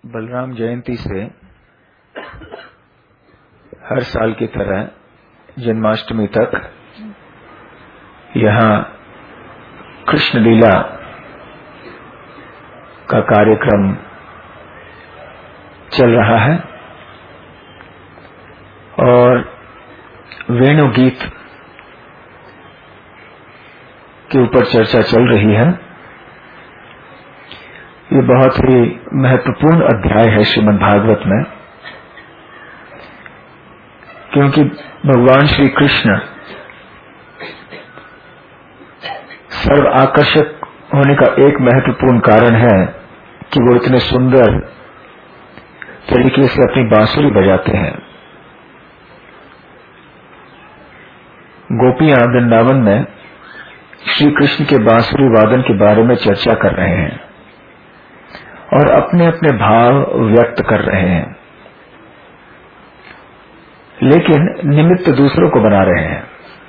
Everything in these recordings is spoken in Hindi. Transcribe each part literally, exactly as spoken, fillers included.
बलराम जयंती से हर साल की तरह जन्माष्टमी तक यहाँ कृष्ण लीला का कार्यक्रम चल रहा है और वेणु गीत के ऊपर चर्चा चल रही है। ये बहुत ही महत्वपूर्ण अध्याय है श्रीमद् भागवत में, क्योंकि भगवान श्री कृष्ण सर्व आकर्षक होने का एक महत्वपूर्ण कारण है कि वो इतने सुंदर तरीके से अपनी बांसुरी बजाते हैं। गोपियां वृंदावन में श्री कृष्ण के बांसुरी वादन के बारे में चर्चा कर रहे हैं और अपने अपने भाव व्यक्त कर रहे हैं, लेकिन निमित्त दूसरों को बना रहे हैं।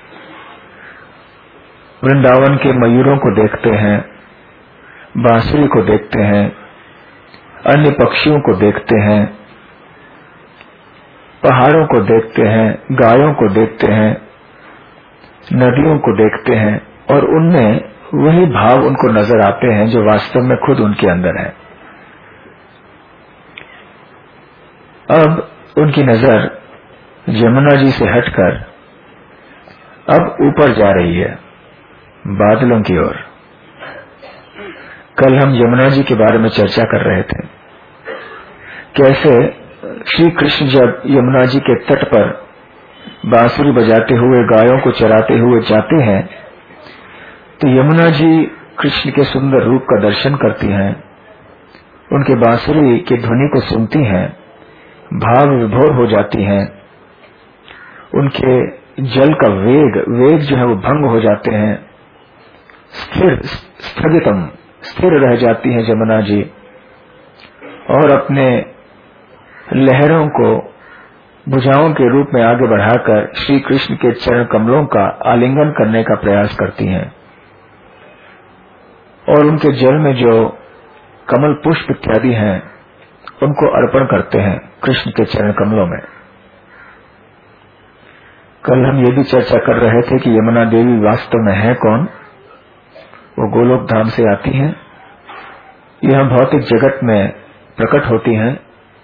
वृंदावन के मयूरों को देखते हैं, बांसुरी को देखते हैं, अन्य पक्षियों को देखते हैं, पहाड़ों को देखते हैं, गायों को देखते हैं, नदियों को देखते हैं और उनमें वही भाव उनको नजर आते हैं जो वास्तव में खुद उनके अंदर है। अब उनकी नजर यमुना जी से हटकर अब ऊपर जा रही है, बादलों की ओर। कल हम यमुना जी के बारे में चर्चा कर रहे थे, कैसे श्री कृष्ण जब यमुना जी के तट पर बांसुरी बजाते हुए गायों को चराते हुए जाते हैं तो यमुना जी कृष्ण के सुंदर रूप का दर्शन करती हैं, उनके बांसुरी की ध्वनि को सुनती हैं, भाव विभोर हो जाती हैं, उनके जल का वेग वेग जो है वो भंग हो जाते हैं, स्थिर स्थगितम स्थिर रह जाती हैं यमुना जी और अपने लहरों को भुजाओं के रूप में आगे बढ़ाकर श्री कृष्ण के चरण कमलों का आलिंगन करने का प्रयास करती हैं और उनके जल में जो कमल पुष्प इत्यादि हैं उनको अर्पण करते हैं कृष्ण के चरण कमलों में। कल हम ये भी चर्चा कर रहे थे कि यमुना देवी वास्तव में है कौन। वो गोलोक धाम से आती हैं, यह भौतिक जगत में प्रकट होती हैं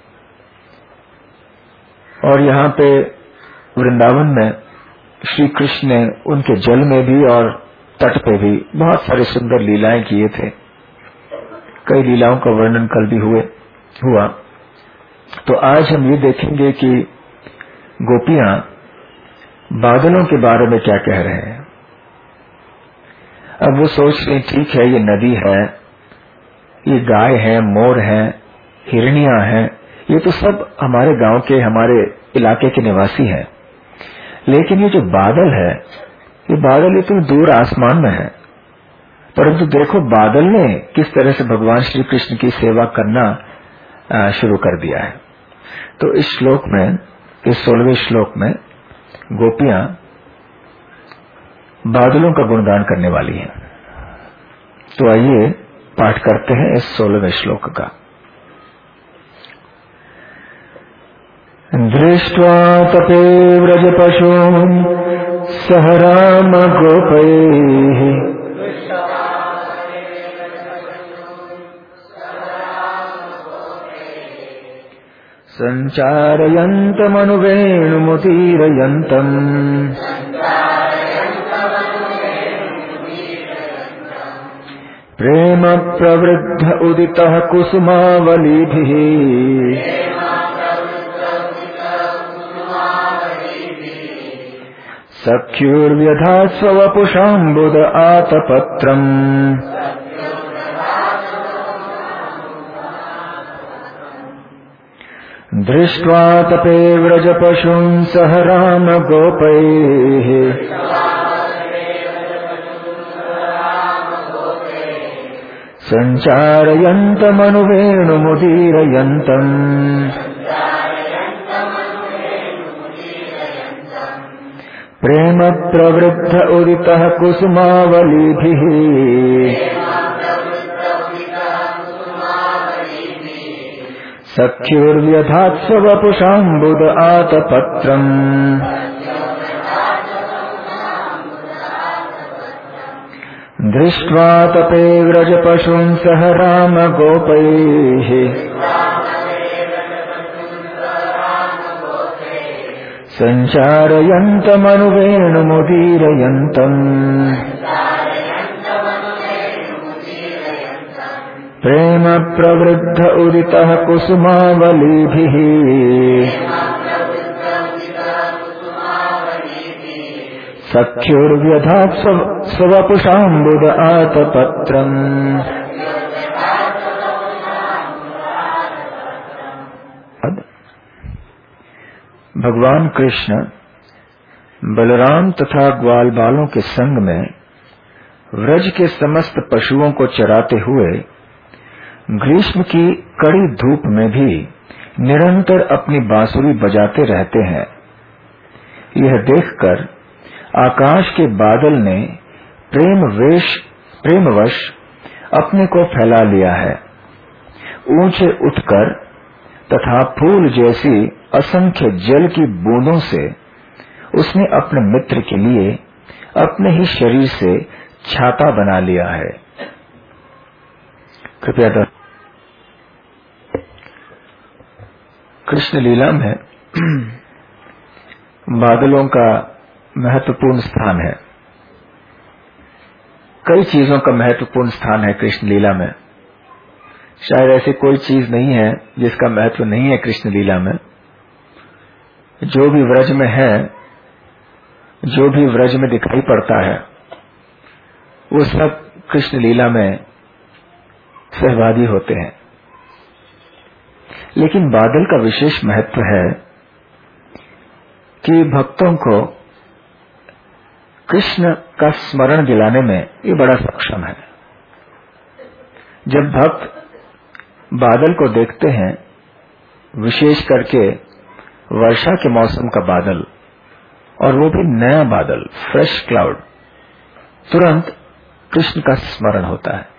और यहाँ पे वृंदावन में श्री कृष्ण ने उनके जल में भी और तट पे भी बहुत सारे सुंदर लीलाएं किए थे। कई लीलाओं का वर्णन कल भी हुए हुआ। तो आज हम ये देखेंगे कि गोपियां बादलों के बारे में क्या कह रहे हैं। अब वो सोच रही ठीक है, ये नदी है, ये गाय है, मोर है, हिरनियां हैं, ये तो सब हमारे गांव के हमारे इलाके के निवासी हैं, लेकिन ये जो बादल है ये बादल इतने दूर आसमान में है, परंतु देखो बादल ने किस तरह से भगवान श्री कृष्ण की सेवा करना शुरू कर दिया है। तो इस श्लोक में, इस सोलहवें श्लोक में गोपियां बादलों का गुणगान करने वाली हैं। तो आइए पाठ करते हैं इस सोलहवें श्लोक का। दृष्ट्वा तपे व्रजपशून् सह राम गोपैः सञ्चारयन्तमनुवेणुमुदीरयन्तम् प्रेम प्रवृद्ध उदितः कुसुमावलीभिः सख्युर्व्यधास्ववपुषाम्बुद आतपत्रम् दृष्ट्वा तपे व्रजपशून् सह राम गोपैः सञ्चारयन्तमनुवेणुमुदीरयन्तम् प्रेम प्रवृद्ध उदितः कुसुमावलीभिः सख्युर्व्यधात्स वपुषाम्बुद आतपत्रम् दृष्ट्वा तपे व्रजपशुं सह रामगोपैः सञ्चारयन्तमनुवेणुमुदीरयन्तम् प्रेम प्रवृद्ध उदितः कुसुमावलीभिः सख्युर्व्यधात् स्ववपुषाम्बुद आतपत्रम्। भगवान कृष्ण बलराम तथा ग्वाल बालों के संग में व्रज के समस्त पशुओं को चराते हुए ग्रीष्म की कड़ी धूप में भी निरंतर अपनी बांसुरी बजाते रहते हैं। यह देखकर आकाश के बादल ने प्रेम वेश प्रेमवश अपने को फैला लिया है। ऊंचे उठकर तथा फूल जैसी असंख्य जल की बूंदों से उसने अपने मित्र के लिए अपने ही शरीर से छाता बना लिया है। कृपया दर कृष्ण लीला में बादलों का महत्वपूर्ण स्थान है। कई चीजों का महत्वपूर्ण स्थान है कृष्ण लीला में। शायद ऐसी कोई चीज नहीं है जिसका महत्व नहीं है कृष्ण लीला में। जो भी व्रज में है, जो भी व्रज में दिखाई पड़ता है, वो सब कृष्ण लीला में सहभागी होते हैं। लेकिन बादल का विशेष महत्व है कि भक्तों को कृष्ण का स्मरण दिलाने में ये बड़ा सक्षम है। जब भक्त बादल को देखते हैं, विशेष करके वर्षा के मौसम का बादल, और वो भी नया बादल, फ्रेश क्लाउड, तुरंत कृष्ण का स्मरण होता है।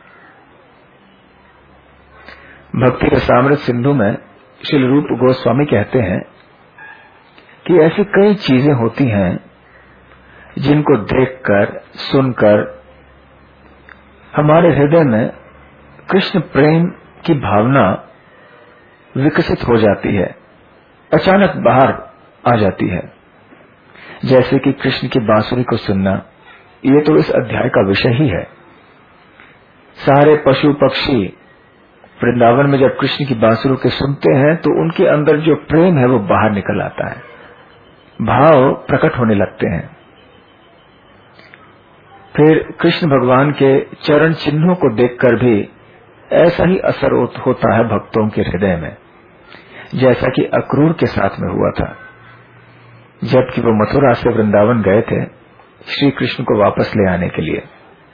भक्ति रसामृत सिंधु में श्री रूप गोस्वामी कहते हैं कि ऐसी कई चीजें होती हैं जिनको देखकर, सुनकर हमारे हृदय में कृष्ण प्रेम की भावना विकसित हो जाती है, अचानक बाहर आ जाती है। जैसे कि कृष्ण की बांसुरी को सुनना, ये तो इस अध्याय का विषय ही है। सारे पशु पक्षी वृंदावन में जब कृष्ण की बांसुरी के सुनते हैं तो उनके अंदर जो प्रेम है वो बाहर निकल आता है, भाव प्रकट होने लगते हैं। फिर कृष्ण भगवान के चरण चिन्हों को देखकर भी ऐसा ही असर होता है भक्तों के हृदय में, जैसा कि अक्रूर के साथ में हुआ था। जबकि वो मथुरा से वृंदावन गए थे श्री कृष्ण को वापस ले आने के लिए,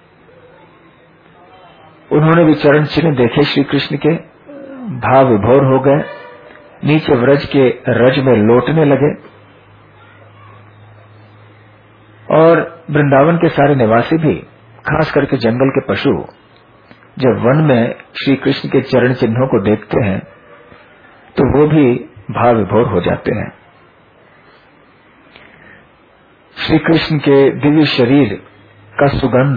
उन्होंने भी चरण चिन्ह देखे श्री कृष्ण के, भाव विभोर हो गए, नीचे व्रज के रज में लौटने लगे। और वृंदावन के सारे निवासी भी, खास करके जंगल के पशु, जब वन में श्री कृष्ण के चरण चिन्हों को देखते हैं तो वो भी भाव विभोर हो जाते हैं। श्री कृष्ण के दिव्य शरीर का सुगंध,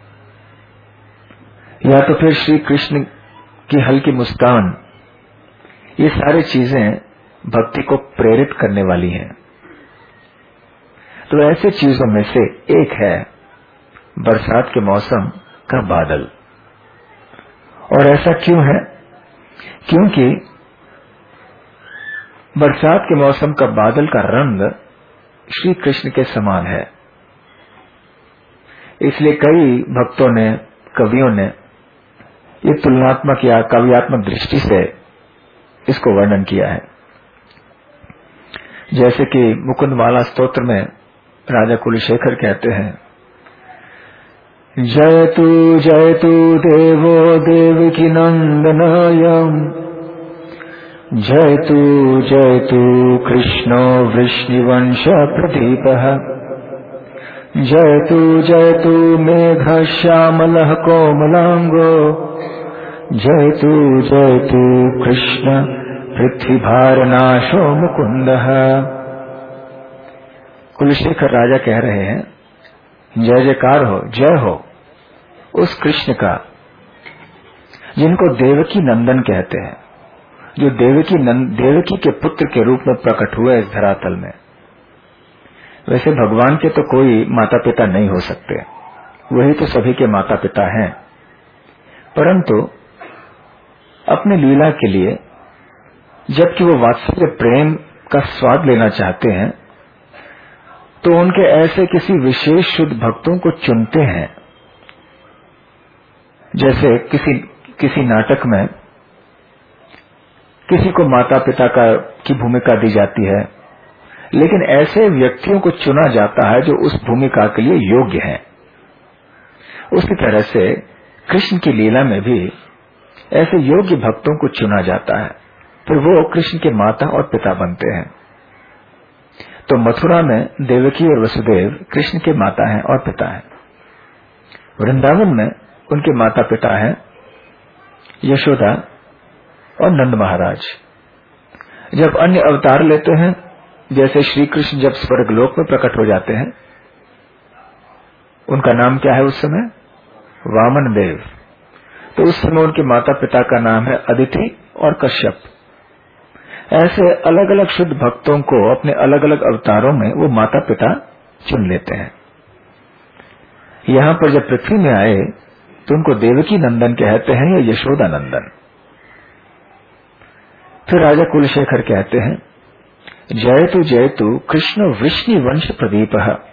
या तो फिर श्री कृष्ण की हल्की मुस्कान, ये सारी चीजें भक्ति को प्रेरित करने वाली हैं। तो ऐसी चीजों में से एक है बरसात के मौसम का बादल। और ऐसा क्यों है? क्योंकि बरसात के मौसम का बादल का रंग श्री कृष्ण के समान है। इसलिए कई भक्तों ने, कवियों ने ये तुलनात्मक या काव्यात्मक दृष्टि से इसको वर्णन किया है। जैसे कि मुकुंदमाला स्तोत्र में राजा कुलशेखर कहते हैं, जयतु जयतु देवो देवकी नंदनायम, जयतु जयतु कृष्णो वृष्णिवंश प्रदीपः, जयतु जयतु मेघ श्यामलः कोमलांगो, जयतु जयतु कृष्ण पृथ्वी भार नाशो मुकुंद। कुलशेखर राजा कह रहे हैं, जय जयकार हो, जय हो उस कृष्ण का जिनको देवकी नंदन कहते हैं, जो देवकी नंद देवकी के पुत्र के रूप में प्रकट हुए इस धरातल में। वैसे भगवान के तो कोई माता पिता नहीं हो सकते, वही तो सभी के माता पिता हैं, परंतु अपने लीला के लिए जबकि वो वात्सल्य प्रेम का स्वाद लेना चाहते हैं तो उनके ऐसे किसी विशेष शुद्ध भक्तों को चुनते हैं। जैसे किसी किसी नाटक में किसी को माता पिता का की भूमिका दी जाती है, लेकिन ऐसे व्यक्तियों को चुना जाता है जो उस भूमिका के लिए योग्य हैं। उसी तरह से कृष्ण की लीला में भी ऐसे योग्य भक्तों को चुना जाता है, फिर वो कृष्ण के माता और पिता बनते हैं। तो मथुरा में देवकी और वसुदेव कृष्ण के माता हैं और पिता हैं। वृंदावन में उनके माता पिता हैं यशोदा और नंद महाराज। जब अन्य अवतार लेते हैं, जैसे श्री कृष्ण जब स्वर्गलोक में प्रकट हो जाते हैं, उनका नाम क्या है उस समय? वामन देव। तो उस समय उनके माता पिता का नाम है अदिति और कश्यप। ऐसे अलग अलग शुद्ध भक्तों को अपने अलग अलग अवतारों में वो माता पिता चुन लेते हैं। यहाँ पर जब पृथ्वी में आए तो उनको देवकी नंदन कहते हैं या यशोदा नंदन। फिर राजा कुलशेखर कहते हैं, जयतु जयतु कृष्ण वृष्णि वंश प्रदीप।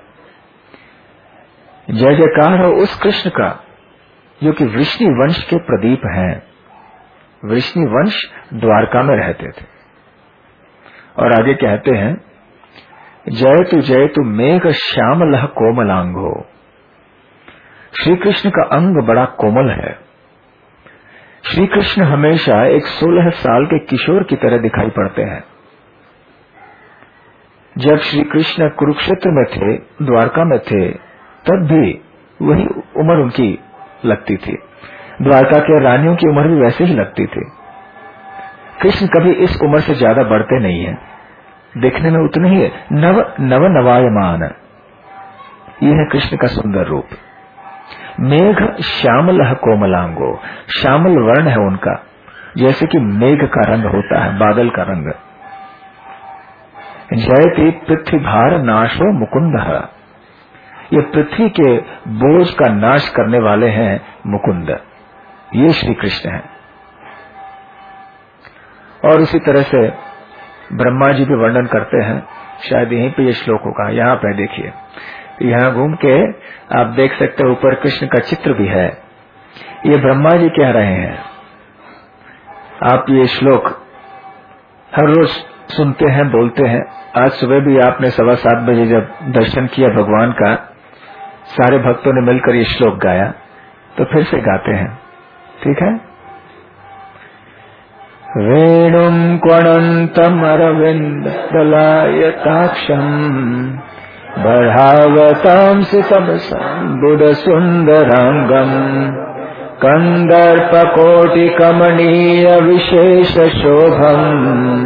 जय जयकार हो उस कृष्ण का जो कि वृष्णि वंश के प्रदीप हैं। वृष्णि वंश द्वारका में रहते थे। और आगे कहते हैं, जयतु जयतु मेघ श्यामलः कोमलांगो। श्री कृष्ण का अंग बड़ा कोमल है। श्री कृष्ण हमेशा एक सोलह साल के किशोर की तरह दिखाई पड़ते हैं। जब श्री कृष्ण कुरुक्षेत्र में थे, द्वारका में थे, तब भी वही उम्र उनकी लगती थी। द्वारका के रानियों की उम्र भी वैसे ही लगती थी। कृष्ण कभी इस उम्र से ज्यादा बढ़ते नहीं है, देखने में उतने ही नव नव नवायमान। यह है कृष्ण का सुंदर रूप। मेघ श्यामल कोमलांगो, श्यामल वर्ण है उनका, जैसे कि मेघ का रंग होता है, बादल का रंग। जयति पृथ्वी भार नाशो मुकुंद। ये पृथ्वी के बोझ का नाश करने वाले हैं मुकुंद, ये श्री कृष्ण हैं। और उसी तरह से ब्रह्मा जी भी वर्णन करते हैं, शायद यहीं पे ये श्लोक होगा, यहाँ पे देखिए, यहाँ घूम के आप देख सकते हैं ऊपर कृष्ण का चित्र भी है। ये ब्रह्मा जी कह रहे हैं। आप ये श्लोक हर रोज सुनते हैं, बोलते हैं। आज सुबह भी आपने सवा सात बजे जब दर्शन किया भगवान का, सारे भक्तों ने मिलकर ये श्लोक गाया, तो फिर से गाते हैं, ठीक है। वेणुं क्वणन्तम् अरविन्द दलायताक्षम् बर्हावतां सितमसम्बुध सुन्दराङ्गम् कन्दर्पकोटिकमनीय विशेष शोभम्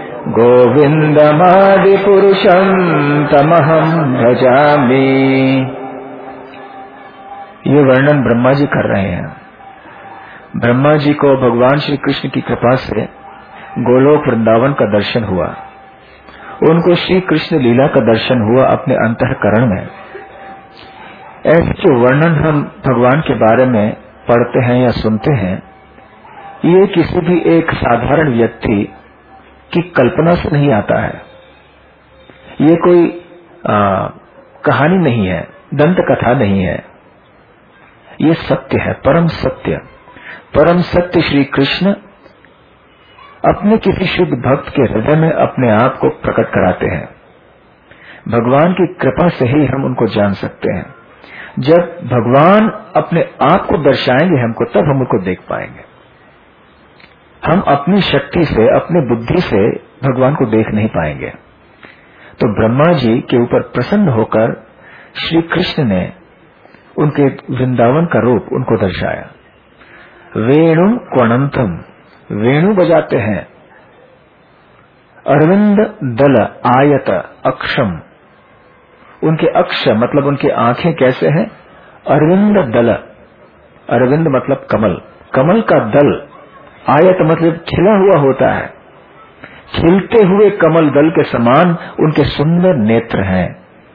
गोविन्दमादिपुरुषं तमहं भजामि। ये वर्णन ब्रह्मा जी कर रहे हैं। ब्रह्मा जी को भगवान श्री कृष्ण की कृपा से गोलोक वृंदावन का दर्शन हुआ। उनको श्री कृष्ण लीला का दर्शन हुआ अपने अंतःकरण में। ऐसे जो वर्णन हम भगवान के बारे में पढ़ते हैं या सुनते हैं, ये किसी भी एक साधारण व्यक्ति की कल्पना से नहीं आता है। ये कोई आ, कहानी नहीं है, दंत कथा नहीं है। ये सत्य है, परम सत्य। परम सत्य श्री कृष्ण अपने किसी शुद्ध भक्त के हृदय में अपने आप को प्रकट कराते हैं। भगवान की कृपा से ही हम उनको जान सकते हैं। जब भगवान अपने आप को दर्शाएंगे हमको, तब हम उनको देख पाएंगे। हम अपनी शक्ति से, अपनी बुद्धि से भगवान को देख नहीं पाएंगे। तो ब्रह्मा जी के ऊपर प्रसन्न होकर श्री कृष्ण ने उनके वृंदावन का रूप उनको दर्शाया। वेणु क्वणंतम, वेणु बजाते हैं, अरविंद दल आयत अक्षम, उनके अक्ष मतलब उनकी आंखें कैसे हैं? अरविंद दल, अरविंद मतलब कमल, कमल का दल, आयत मतलब खिला हुआ होता है, खिलते हुए कमल दल के समान उनके सुंदर नेत्र हैं।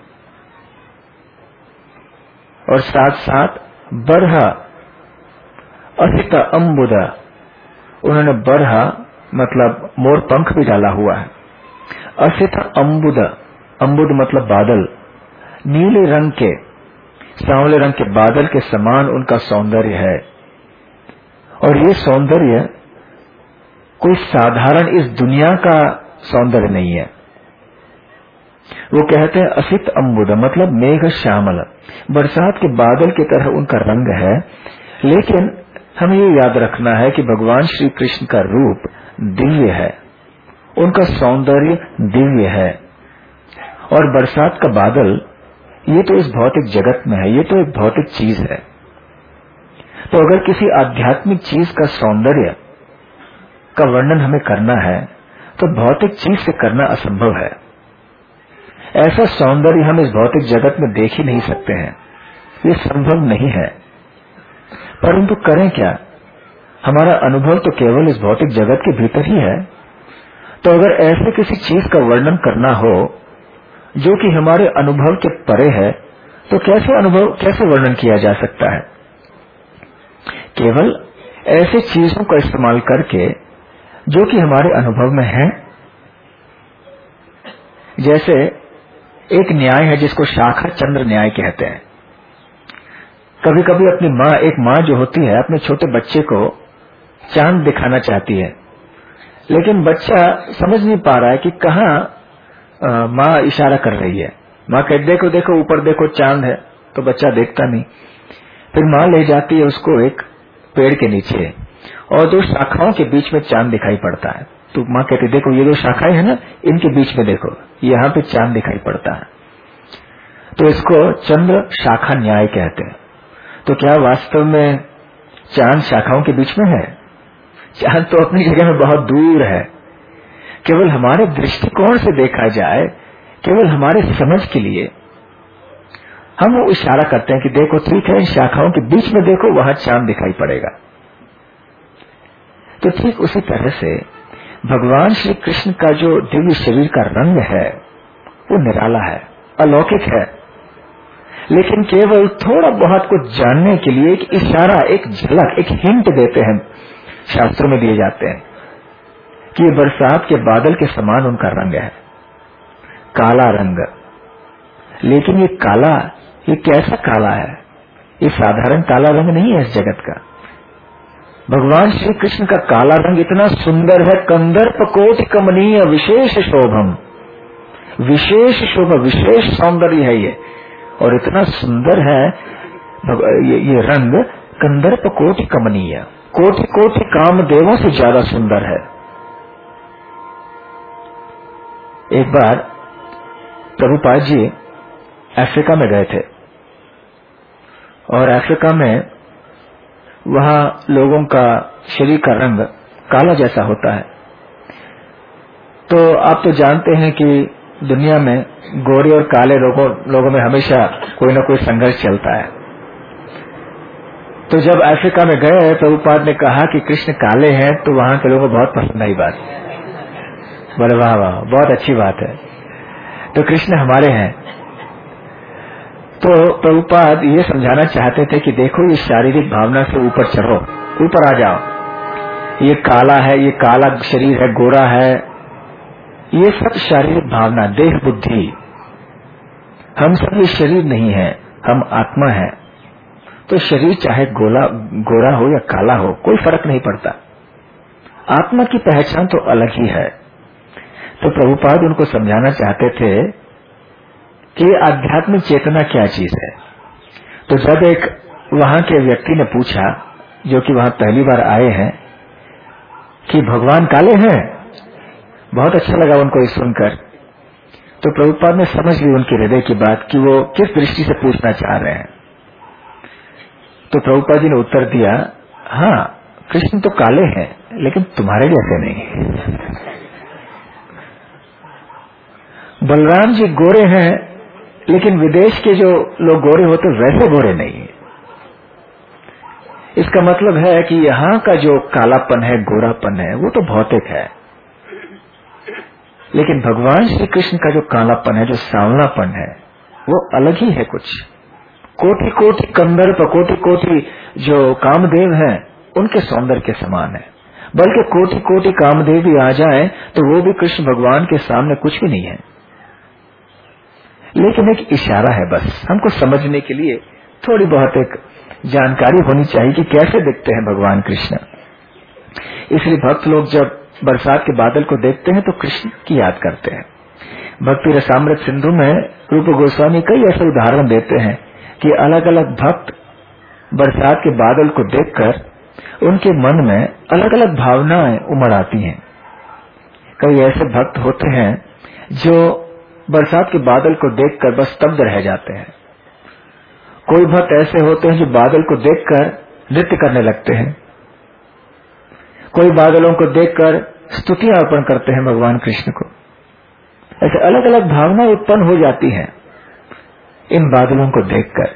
और साथ साथ बरहा असित अम्बुद, उन्होंने बरहा मतलब मोर पंख भी डाला हुआ है। असित अम्बुद, अम्बुद मतलब बादल, नीले रंग के, सांवले रंग के बादल के समान उनका सौंदर्य है। और ये सौंदर्य कोई साधारण इस दुनिया का सौंदर्य नहीं है। वो कहते हैं असित अम्बुद मतलब मेघ श्यामल, बरसात के बादल की तरह उनका रंग है। लेकिन हमें ये याद रखना है कि भगवान श्री कृष्ण का रूप दिव्य है, उनका सौंदर्य दिव्य है। और बरसात का बादल ये तो इस भौतिक जगत में है, ये तो एक भौतिक चीज है। तो अगर किसी आध्यात्मिक चीज का सौंदर्य का वर्णन हमें करना है तो भौतिक चीज से करना असंभव है। ऐसा सौंदर्य हम इस भौतिक जगत में देख ही नहीं सकते हैं, ये संभव नहीं है। परंतु करें क्या, हमारा अनुभव तो केवल इस भौतिक जगत के भीतर ही है। तो अगर ऐसे किसी चीज का वर्णन करना हो जो कि हमारे अनुभव के परे है, तो कैसे अनुभव कैसे वर्णन किया जा सकता है? केवल ऐसे चीजों का इस्तेमाल करके जो कि हमारे अनुभव में है। जैसे एक न्याय है जिसको शाखा चंद्र न्याय कहते हैं। कभी कभी अपनी माँ, एक माँ जो होती है अपने छोटे बच्चे को चांद दिखाना चाहती है, लेकिन बच्चा समझ नहीं पा रहा है कि कहाँ माँ इशारा कर रही है। माँ कहती देखो देखो ऊपर देखो चांद है, तो बच्चा देखता नहीं। फिर माँ ले जाती है उसको एक पेड़ के नीचे और दो शाखाओं के बीच में चांद दिखाई पड़ता है। तो माँ कहती देखो ये दो शाखाएं है ना, इनके बीच में देखो यहाँ पे चांद दिखाई पड़ता है। तो इसको चंद्र शाखा न्याय कहते हैं। तो क्या वास्तव में चांद शाखाओं के बीच में है? चांद तो अपनी जगह में बहुत दूर है। केवल हमारे दृष्टिकोण से देखा जाए, केवल हमारे समझ के लिए हम वो इशारा करते हैं कि देखो ठीक है, इन शाखाओं के बीच में देखो वहां चांद दिखाई पड़ेगा। तो ठीक उसी तरह से भगवान श्री कृष्ण का जो दिव्य शरीर का रंग है वो निराला है, अलौकिक है। लेकिन केवल थोड़ा बहुत कुछ जानने के लिए एक इशारा, एक झलक, एक हिंट देते हैं, शास्त्रों में दिए जाते हैं कि ये बरसात के बादल के समान उनका रंग है, काला रंग। लेकिन ये काला, ये कैसा काला है? ये साधारण काला रंग नहीं है इस जगत का। भगवान श्री कृष्ण का काला रंग इतना सुंदर है, कंदर्प कोटि कमनीय विशेष शोभम, विशेष शोभा, विशेष सौंदर्य है ये। और इतना सुंदर है ये, ये रंग, कंदर्प कोटि कमनीय, कोटि कोटि कामदेवों से ज्यादा सुंदर है। एक बार प्रभुपाद जी अफ्रीका में गए थे और अफ्रीका में वहां लोगों का शरीर का रंग काला जैसा होता है। तो आप तो जानते हैं कि दुनिया में गोरे और काले लोगों लोगों में हमेशा कोई ना कोई संघर्ष चलता है। तो जब अफ्रीका में गए, प्रभुपाद ने कहा कि कृष्ण काले हैं, तो वहां के लोगों को बहुत पसंद आई बात। बोले वाह वाह, बहुत अच्छी बात है, तो कृष्ण हमारे हैं। तो प्रभुपाद ये समझाना चाहते थे कि देखो ये शारीरिक भावना से ऊपर चढ़ो, ऊपर आ जाओ। ये काला है, ये काला शरीर है, गोरा है, ये सब शारीरिक भावना, देह बुद्धि। हम सब ये शरीर नहीं है, हम आत्मा है। तो शरीर चाहे गोला गोरा हो या काला हो, कोई फर्क नहीं पड़ता। आत्मा की पहचान तो अलग ही है। तो प्रभुपाद उनको समझाना चाहते थे कि आध्यात्मिक चेतना क्या चीज है। तो जब एक वहां के व्यक्ति ने पूछा, जो कि वहां पहली बार आए हैं, कि भगवान काले हैं, बहुत अच्छा लगा उनको ये सुनकर। तो प्रभुपाद ने समझ ली उनके हृदय की बात कि वो किस दृष्टि से पूछना चाह रहे हैं। तो प्रभुपाद जी ने उत्तर दिया, हाँ कृष्ण तो काले हैं, लेकिन तुम्हारे जैसे नहीं। बलराम जी गोरे हैं, लेकिन विदेश के जो लोग गोरे होते वैसे गोरे नहीं है। इसका मतलब है कि यहाँ का जो कालापन है, गोरापन है, वो तो भौतिक है, लेकिन भगवान श्री कृष्ण का जो कालापन है, जो सांवलापन है, वो अलग ही है। कुछ कोटि कोटि कंदर्प, कोटि कोटि जो कामदेव हैं, उनके सौंदर्य के समान है। बल्कि कोटि कोटि कामदेव भी आ जाए तो वो भी कृष्ण भगवान के सामने कुछ भी नहीं है। लेकिन एक इशारा है, बस हमको समझने के लिए थोड़ी बहुत एक जानकारी होनी चाहिए कि कैसे दिखते हैं भगवान कृष्ण। इसलिए भक्त लोग जब बरसात के बादल को देखते हैं तो कृष्ण की याद करते हैं। भक्ति रसामृत सिंधु में रूप गोस्वामी कई ऐसे उदाहरण देते हैं कि अलग अलग भक्त बरसात के बादल को देखकर उनके मन में अलग अलग भावनाएं उमड़ आती हैं। कई ऐसे भक्त होते हैं जो बरसात के बादल को देखकर बस स्तब्ध रह जाते हैं। कोई भक्त ऐसे होते हैं जो बादल को देखकर नृत्य करने लगते हैं। कोई बादलों को देखकर स्तुतियां अर्पण करते हैं भगवान कृष्ण को। ऐसे अलग अलग भावनाएं उत्पन्न हो जाती हैं इन बादलों को देखकर।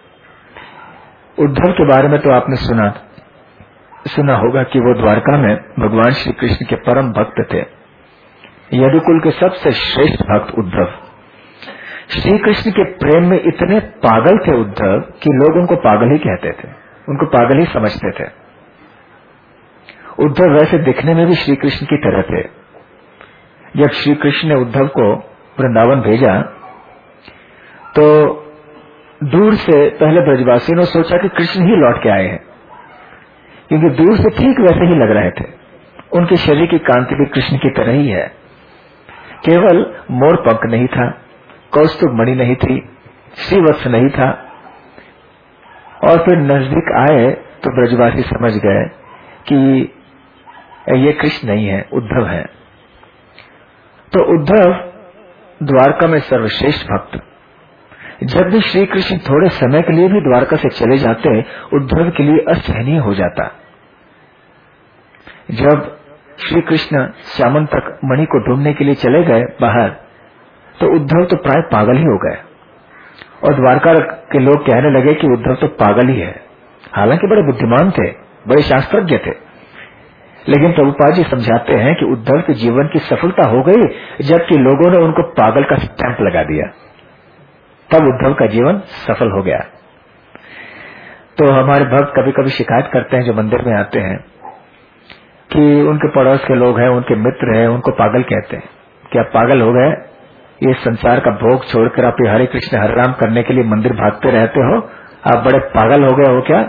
उद्धव के बारे में तो आपने सुना सुना होगा कि वो द्वारका में भगवान श्री कृष्ण के परम भक्त थे। यदुकुल के सबसे श्रेष्ठ भक्त उद्धव। श्री कृष्ण के प्रेम में इतने पागल थे उद्धव कि लोग उनको पागल ही कहते थे, उनको पागल ही समझते थे। उद्धव वैसे दिखने में भी श्री कृष्ण की तरह थे। जब श्री कृष्ण ने उद्धव को वृंदावन भेजा तो दूर से पहले ब्रजवासियों ने सोचा कि कृष्ण ही लौट के आए हैं, क्योंकि दूर से ठीक वैसे ही लग रहे थे। उनके शरीर की कांति भी कृष्ण की तरह ही है, केवल मोर पंख नहीं था, कौस्तुभ मणि नहीं थी, श्रीवत्स नहीं था। और फिर नजदीक आए तो ब्रजवासी समझ गए कि ये कृष्ण नहीं है, उद्धव है। तो उद्धव द्वारका में सर्वश्रेष्ठ भक्त। जब भी श्री कृष्ण थोड़े समय के लिए भी द्वारका से चले जाते, उद्धव के लिए असहनीय हो जाता। जब श्री कृष्ण श्यामंतक मणि को ढूंढने के लिए चले गए बाहर, तो उद्धव तो प्राय पागल ही हो गए और द्वारका के लोग कहने लगे कि उद्धव तो पागल ही है। हालांकि बड़े बुद्धिमान थे, बड़े शास्त्रज्ञ थे, लेकिन प्रभुपाद जी समझाते हैं कि उद्धव के जीवन की सफलता हो गई जबकि लोगों ने उनको पागल का स्टैंप लगा दिया, तब उद्धव का जीवन सफल हो गया। तो हमारे भक्त कभी कभी शिकायत करते हैं जो मंदिर में आते हैं कि उनके पड़ोस के लोग हैं, उनके मित्र हैं, उनको पागल कहते हैं कि आप पागल हो गए, ये संसार का भोग छोड़कर आप हरे कृष्ण हरे राम करने के लिए मंदिर भागते रहते हो, आप बड़े पागल हो गए हो क्या।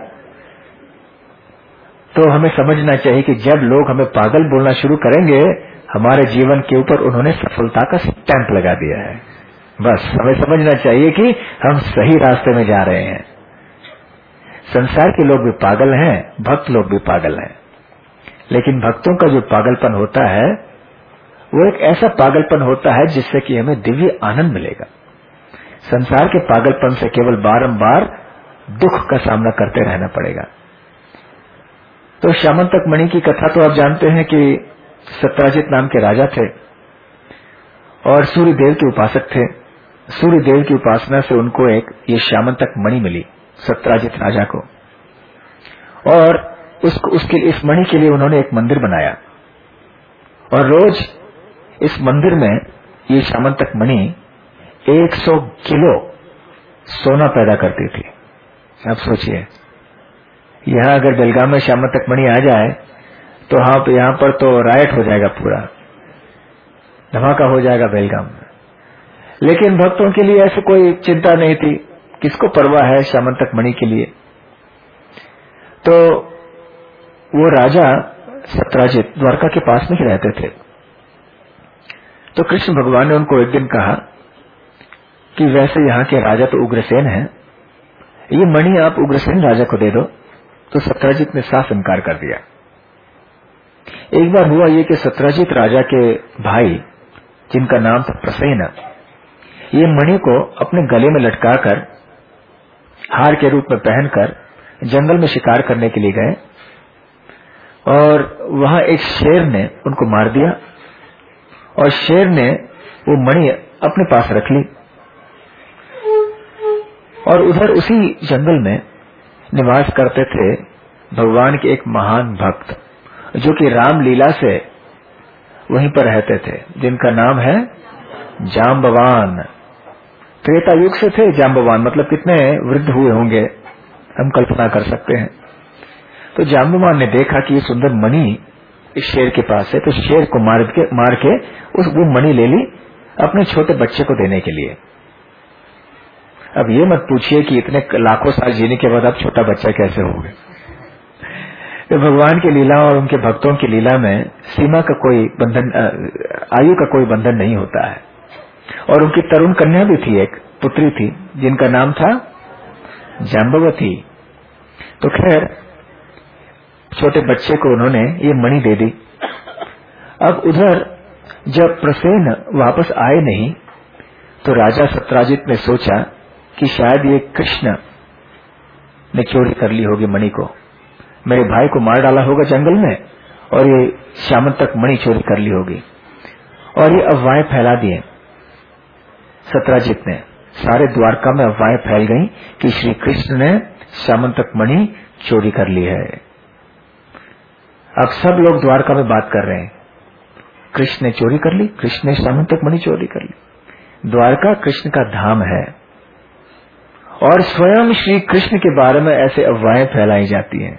तो हमें समझना चाहिए कि जब लोग हमें पागल बोलना शुरू करेंगे, हमारे जीवन के ऊपर उन्होंने सफलता का स्टैंप लगा दिया है। बस हमें समझना चाहिए कि हम सही रास्ते में जा रहे हैं। संसार के लोग भी पागल हैं, भक्त लोग भी पागल हैं, लेकिन भक्तों का जो पागलपन होता है वो एक ऐसा पागलपन होता है जिससे कि हमें दिव्य आनंद मिलेगा। संसार के पागलपन से केवल बारंबार दुख का सामना करते रहना पड़ेगा। तो श्यामंतक मणि की कथा तो आप जानते हैं कि सत्राजित नाम के राजा थे और सूर्य देव के उपासक थे। सूर्य देव की उपासना से उनको एक ये श्यामंतक मणि मिली सत्राजित राजा को, और उसको उसके इस मणि के लिए उन्होंने एक मंदिर बनाया और रोज इस मंदिर में ये श्यामंतक मणि सौ किलो सोना पैदा करती थी। आप सोचिए, यहाँ अगर बेलगाम में श्यामंतक मणि आ जाए तो हाँ तो यहाँ पर तो राइट हो जाएगा, पूरा धमाका हो जाएगा बेलगाम में। लेकिन भक्तों के लिए ऐसी कोई चिंता नहीं थी, किसको परवाह है श्यामंतक मणि के लिए। तो वो राजा सत्राजित द्वारका के पास में ही रहते थे। तो कृष्ण भगवान ने उनको एक दिन कहा कि वैसे यहाँ के राजा तो उग्रसेन हैं, ये मणि आप उग्रसेन राजा को दे दो। तो सत्राजित ने साफ इनकार कर दिया। एक बार हुआ ये कि सत्राजित राजा के भाई, जिनका नाम था प्रसेन, ये मणि को अपने गले में लटकाकर हार के रूप में पहनकर जंगल में शिकार करने के लिए गए और वहां एक शेर ने उनको मार दिया और शेर ने वो मणि अपने पास रख ली। और उधर उसी जंगल में निवास करते थे भगवान के एक महान भक्त, जो कि रामलीला से वहीं पर रहते थे, जिनका नाम है जाम्बवान। त्रेता युग से थे जाम्बवान, मतलब कितने वृद्ध हुए होंगे हम कल्पना कर सकते हैं। तो जाम्बवान ने देखा कि ये सुंदर मणि इस शेर के पास है, तो शेर को मार के मार के उस वो मणि ले ली अपने छोटे बच्चे को देने के लिए। अब ये मत पूछिए कि इतने लाखों साल जीने के बाद अब छोटा बच्चा कैसे हो गए। तो भगवान की लीला और उनके भक्तों की लीला में सीमा का कोई बंधन, आयु का कोई बंधन नहीं होता है। और उनकी तरुण कन्या भी थी, एक पुत्री थी जिनका नाम था जाम्बवती। तो खैर छोटे बच्चे को उन्होंने ये मणि दे दी। अब उधर जब प्रसेन वापस आए नहीं तो राजा सत्राजित ने सोचा कि शायद ये कृष्ण ने चोरी कर ली होगी मणि को, मेरे भाई को मार डाला होगा जंगल में और ये श्यामंतक मणि चोरी कर ली होगी। और ये अफवाहें फैला दिए सत्राजित ने। सारे द्वारका में अफवाहें फैल गई कि श्री कृष्ण ने श्यामंतक मणि चोरी कर ली है। अब सब लोग द्वारका में बात कर रहे हैं, कृष्ण ने चोरी कर ली, कृष्ण ने श्यामंतक मणि चोरी कर ली। द्वारका कृष्ण का धाम है और स्वयं श्री कृष्ण के बारे में ऐसे अफवाहें फैलाई जाती हैं।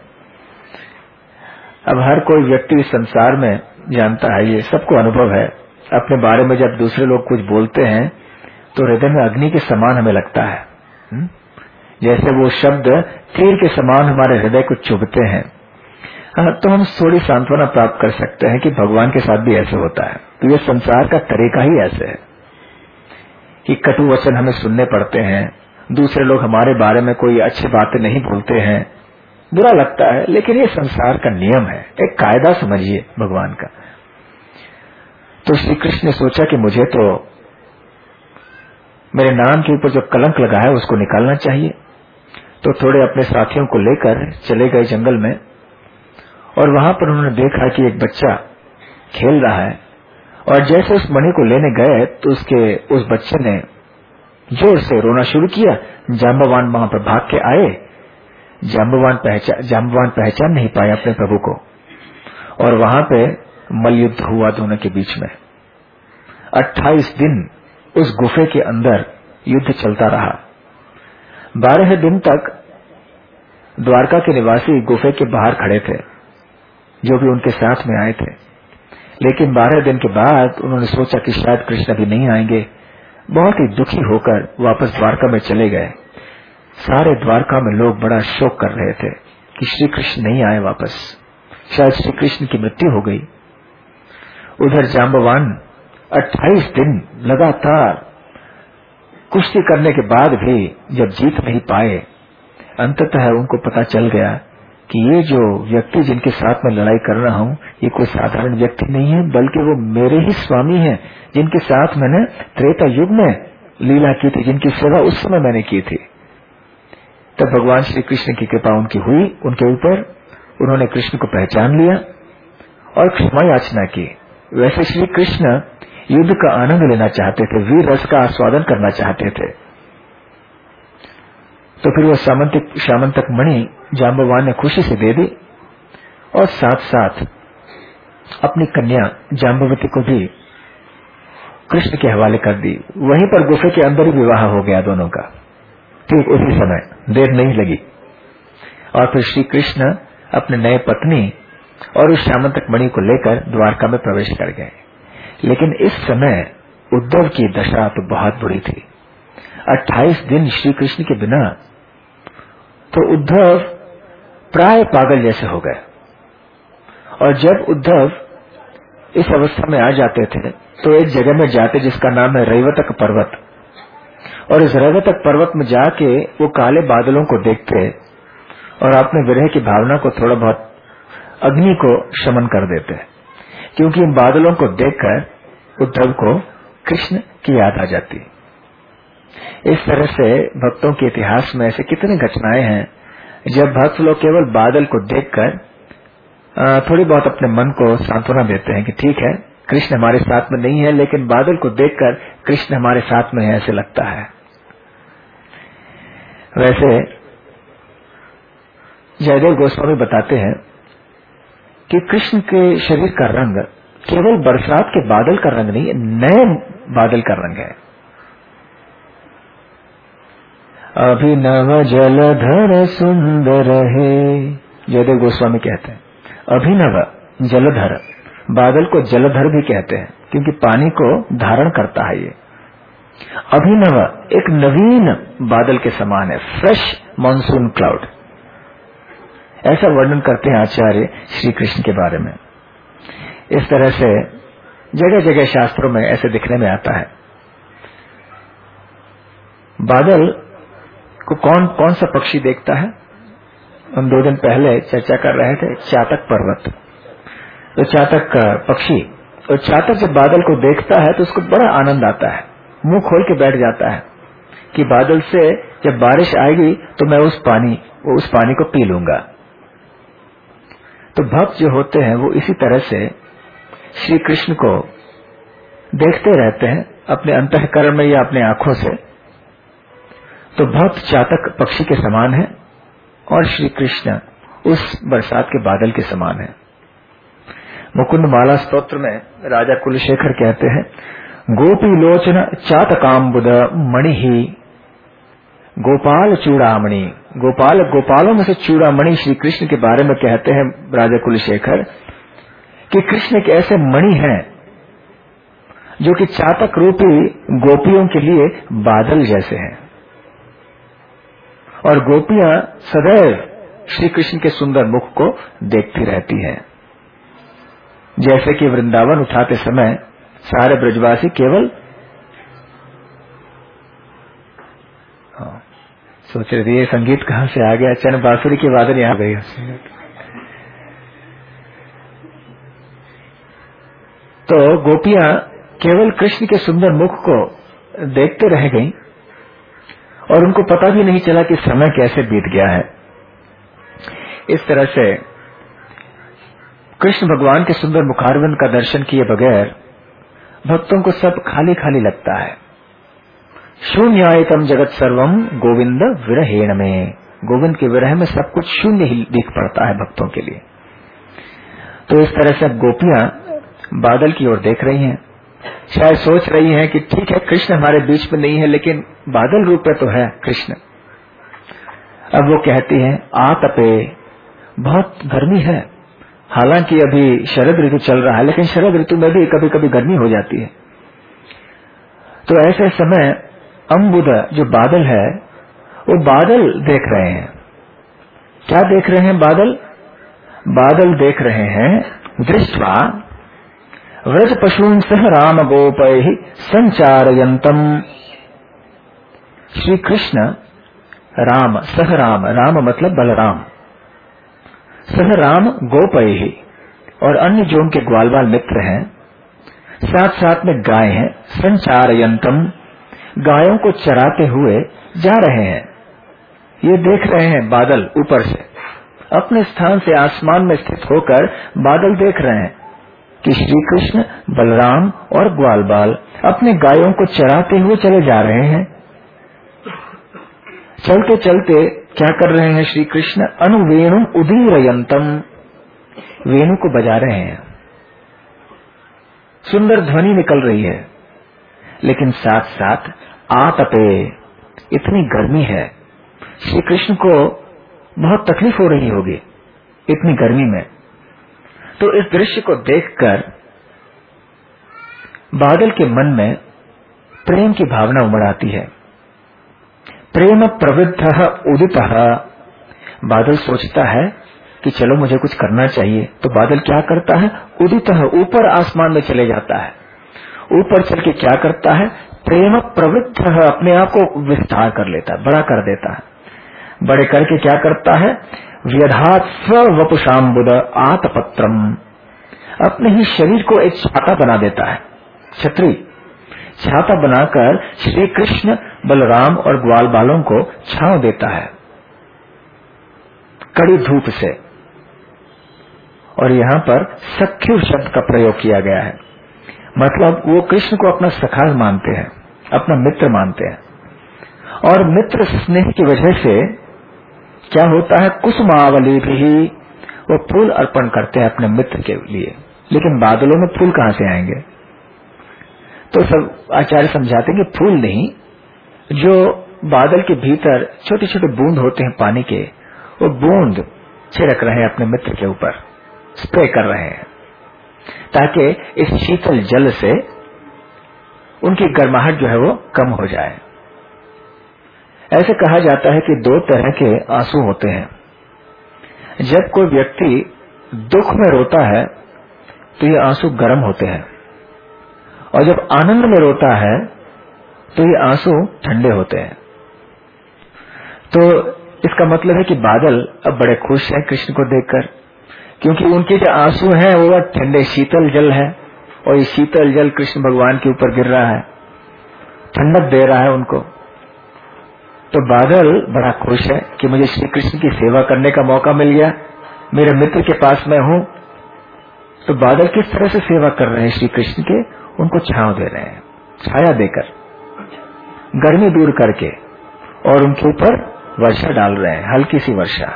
अब हर कोई व्यक्ति इस संसार में जानता है, ये सबको अनुभव है, अपने बारे में जब दूसरे लोग कुछ बोलते हैं तो हृदय में अग्नि के समान हमें लगता है। हुँ? जैसे वो शब्द तीर के समान हमारे हृदय को चुभते हैं। हाँ, तो हम थोड़ी सांत्वना प्राप्त कर सकते हैं कि भगवान के साथ भी ऐसे होता है। तो ये संसार का तरीका ही ऐसे है कि कटु वचन हमें सुनने पड़ते हैं, दूसरे लोग हमारे बारे में कोई अच्छी बातें नहीं बोलते हैं, बुरा लगता है, लेकिन ये संसार का नियम है, एक कायदा समझिए भगवान का। तो श्री कृष्ण ने सोचा कि मुझे तो मेरे नाम के ऊपर जो कलंक लगा है उसको निकालना चाहिए। तो थोड़े अपने साथियों को लेकर चले गए जंगल में और वहां पर उन्होंने देखा कि एक बच्चा खेल रहा है और जैसे उस मणि को लेने गए तो उसके उस बच्चे ने जोर से रोना शुरू किया। जाम्बवान वहां पर भाग के आए। जाम्बवान पहचान जाम्बवान पहचान नहीं पाए अपने प्रभु को और वहां पे मल्लयुद्ध हुआ दोनों के बीच में। अट्ठाईस दिन उस गुफे के अंदर युद्ध चलता रहा। बारह दिन तक द्वारका के निवासी गुफे के बाहर खड़े थे, जो भी उनके साथ में आए थे। लेकिन बारह दिन के बाद उन्होंने सोचा कि शायद कृष्ण भी नहीं आएंगे। बहुत ही दुखी होकर वापस द्वारका में चले गए। सारे द्वारका में लोग बड़ा शोक कर रहे थे कि श्री कृष्ण नहीं आए वापस, शायद श्री कृष्ण की मृत्यु हो गई। उधर जाम्बवान अट्ठाईस दिन लगातार कुश्ती करने के बाद भी जब जीत नहीं पाए, अंततः उनको पता चल गया कि ये जो व्यक्ति जिनके साथ मैं लड़ाई कर रहा हूँ ये कोई साधारण व्यक्ति नहीं है, बल्कि वो मेरे ही स्वामी हैं, जिनके साथ मैंने त्रेता युग में लीला की थी, जिनकी सेवा उस समय मैंने की थी। तब भगवान श्री कृष्ण की कृपा उनकी हुई उनके ऊपर। उन्होंने कृष्ण को पहचान लिया और क्षमा याचना की। वैसे श्री कृष्ण युद्ध का आनंद लेना चाहते थे, वीर रस का आस्वादन करना चाहते थे। तो फिर वो श्यामंतक श्यामंतक मणि जाम्बवान ने खुशी से दे दी और साथ साथ अपनी कन्या जाम्बवती को भी कृष्ण के हवाले कर दी। वहीं पर गुफे के अंदर ही विवाह हो गया दोनों का, ठीक उसी समय, देर नहीं लगी। और फिर श्री कृष्ण अपने नए पत्नी और उस श्यामंतक मणि को लेकर द्वारका में प्रवेश कर गए। लेकिन इस समय उद्धव की दशा तो बहुत बुरी थी। अट्ठाईस दिन श्री कृष्ण के बिना तो उद्धव प्राय पागल जैसे हो गए। और जब उद्धव इस अवस्था में आ जाते थे तो एक जगह में जाते जिसका नाम है रैवतक पर्वत, और इस रैवतक पर्वत में जाके वो काले बादलों को देखते और अपने विरह की भावना को थोड़ा बहुत अग्नि को शमन कर देते, क्योंकि इन बादलों को देखकर उद्धव को कृष्ण की याद आ जाती। इस तरह से भक्तों के इतिहास में ऐसे कितने घटनाएं हैं जब भक्त लोग केवल बादल को देखकर थोड़ी बहुत अपने मन को सांत्वना देते हैं कि ठीक है, कृष्ण हमारे साथ में नहीं है, लेकिन बादल को देखकर कृष्ण हमारे साथ में है ऐसे लगता है। वैसे जयदेव गोस्वामी बताते हैं कि कृष्ण के शरीर का रंग केवल बरसात के बादल का रंग नहीं, नए बादल का रंग है। अभिनव जलधर सुंदर है, जयदेव गोस्वामी कहते हैं। अभिनव जलधर, बादल को जलधर भी कहते हैं क्योंकि पानी को धारण करता है। ये अभिनव एक नवीन बादल के समान है, फ्रेश मॉनसून क्लाउड, ऐसा वर्णन करते हैं आचार्य श्री कृष्ण के बारे में। इस तरह से जगह जगह शास्त्रों में ऐसे दिखने में आता है। बादल को कौन कौन सा पक्षी देखता है? हम दो दिन पहले चर्चा कर रहे थे चातक पर्वत। तो चातक पक्षी, और चातक जब बादल को देखता है तो उसको बड़ा आनंद आता है, मुंह खोल के बैठ जाता है कि बादल से जब बारिश आएगी तो मैं उस पानी वो उस पानी को पी लूंगा। तो भक्त जो होते हैं वो इसी तरह से श्री कृष्ण को देखते रहते हैं अपने अंतःकरण में या अपने आंखों से। तो भक्त चातक पक्षी के समान है और श्री कृष्ण उस बरसात के बादल के समान है। मुकुंद माला स्तोत्र में राजा कुलशेखर कहते हैं, गोपी लोचन चातकाम्बुद मणि ही गोपाल चूड़ामणि। गोपाल गोपालों में से चूड़ामणि श्री कृष्ण के बारे में कहते हैं राजा कुलशेखर कि कृष्ण एक ऐसे मणि हैं जो कि चातक रूपी गोपियों के लिए बादल जैसे हैं, और गोपियां सदैव श्री कृष्ण के सुंदर मुख को देखती रहती हैं। जैसे कि वृंदावन उठाते समय सारे ब्रजवासी केवल हाँ, सोच रहे थे ये संगीत कहां से आ गया, अचानक बांसुरी की वादन आ गई। तो गोपियां केवल कृष्ण के सुंदर मुख को देखते रह गईं और उनको पता भी नहीं चला कि समय कैसे बीत गया है। इस तरह से कृष्ण भगवान के सुंदर मुखारविंद का दर्शन किए बगैर भक्तों को सब खाली खाली लगता है। शून्यायतम जगत सर्वम गोविंद विरहेण में, गोविंद के विरह में सब कुछ शून्य ही दिख पड़ता है भक्तों के लिए। तो इस तरह से गोपियां बादल की ओर देख रही हैं, शायद सोच रही हैं कि ठीक है कृष्ण हमारे बीच में नहीं है, लेकिन बादल रूप में तो है कृष्ण। अब वो कहती हैं आतपे, बहुत गर्मी है। हालांकि अभी शरद ऋतु चल रहा है, लेकिन शरद ऋतु में भी कभी कभी गर्मी हो जाती है। तो ऐसे समय अम्बुद जो बादल है वो बादल देख रहे हैं। क्या देख रहे हैं बादल? बादल देख रहे हैं दृष्ट्वा व्रज पशून सह राम गोपै संचारयंतम। श्री कृष्ण राम सह राम, राम मतलब बलराम, सह राम गोपै ही, और अन्य जो उनके ग्वाल बाल मित्र हैं, साथ साथ में गाय हैं, संचारयंतम, गायों को चराते हुए जा रहे हैं। ये देख रहे हैं बादल ऊपर से, अपने स्थान से आसमान में स्थित होकर बादल देख रहे हैं कि श्री कृष्ण बलराम और ग्वाल बाल अपने गायों को चराते हुए चले जा रहे हैं। चलते चलते क्या कर रहे हैं श्री कृष्ण? अनुवेणु उदीरयंतम, वेणु को बजा रहे हैं, सुंदर ध्वनि निकल रही है, लेकिन साथ साथ आतपे, इतनी गर्मी है, श्री कृष्ण को बहुत तकलीफ हो रही होगी इतनी गर्मी में। तो इस दृश्य को देखकर बादल के मन में प्रेम की भावना उमड़ आती है। प्रेम प्रवृद्धः उदितः, बादल सोचता है कि चलो मुझे कुछ करना चाहिए। तो बादल क्या करता है? उदितः, ऊपर आसमान में चले जाता है। ऊपर चल के क्या करता है? प्रेम प्रवृद्धः, अपने आप को विस्तार कर लेता है, बड़ा कर देता है। बड़े करके क्या करता है? व्यधात् स्ववपुषाम्बुद आतपत्रम, अपने ही शरीर को एक छाता बना देता है, छतरी, छाता बनाकर श्री कृष्ण बलराम और ग्वाल बालों को छांव देता है कड़ी धूप से। और यहाँ पर सख्यु शब्द का प्रयोग किया गया है। मतलब वो कृष्ण को अपना सखा मानते हैं, अपना मित्र मानते हैं, और मित्र स्नेह की वजह से क्या होता है, कुसुमावली भी वो फूल अर्पण करते हैं अपने मित्र के लिए। लेकिन बादलों में फूल कहां से आएंगे? तो सब आचार्य समझाते हैं कि फूल नहीं, जो बादल के भीतर छोटे छोटे बूंद होते हैं पानी के, वो बूंद छिड़क रहे हैं अपने मित्र के ऊपर, स्प्रे कर रहे हैं, ताकि इस शीतल जल से उनकी गर्माहट जो है वो कम हो जाए। ऐसे कहा जाता है कि दो तरह के आंसू होते हैं। जब कोई व्यक्ति दुख में रोता है तो ये आंसू गर्म होते हैं, और जब आनंद में रोता है तो ये आंसू ठंडे होते हैं। तो इसका मतलब है कि बादल अब बड़े खुश हैं कृष्ण को देखकर, क्योंकि उनके जो आंसू हैं वो ठंडे शीतल जल है, और ये शीतल जल कृष्ण भगवान के ऊपर गिर रहा है, ठंडक दे रहा है उनको। तो बादल बड़ा खुश है कि मुझे श्री कृष्ण की सेवा करने का मौका मिल गया, मेरे मित्र के पास मैं हूं। तो बादल किस तरह से सेवा कर रहे हैं श्री कृष्ण के, उनको छांव दे रहे हैं, छाया देकर, गर्मी दूर करके, और उनके ऊपर वर्षा डाल रहे हैं, हल्की सी वर्षा।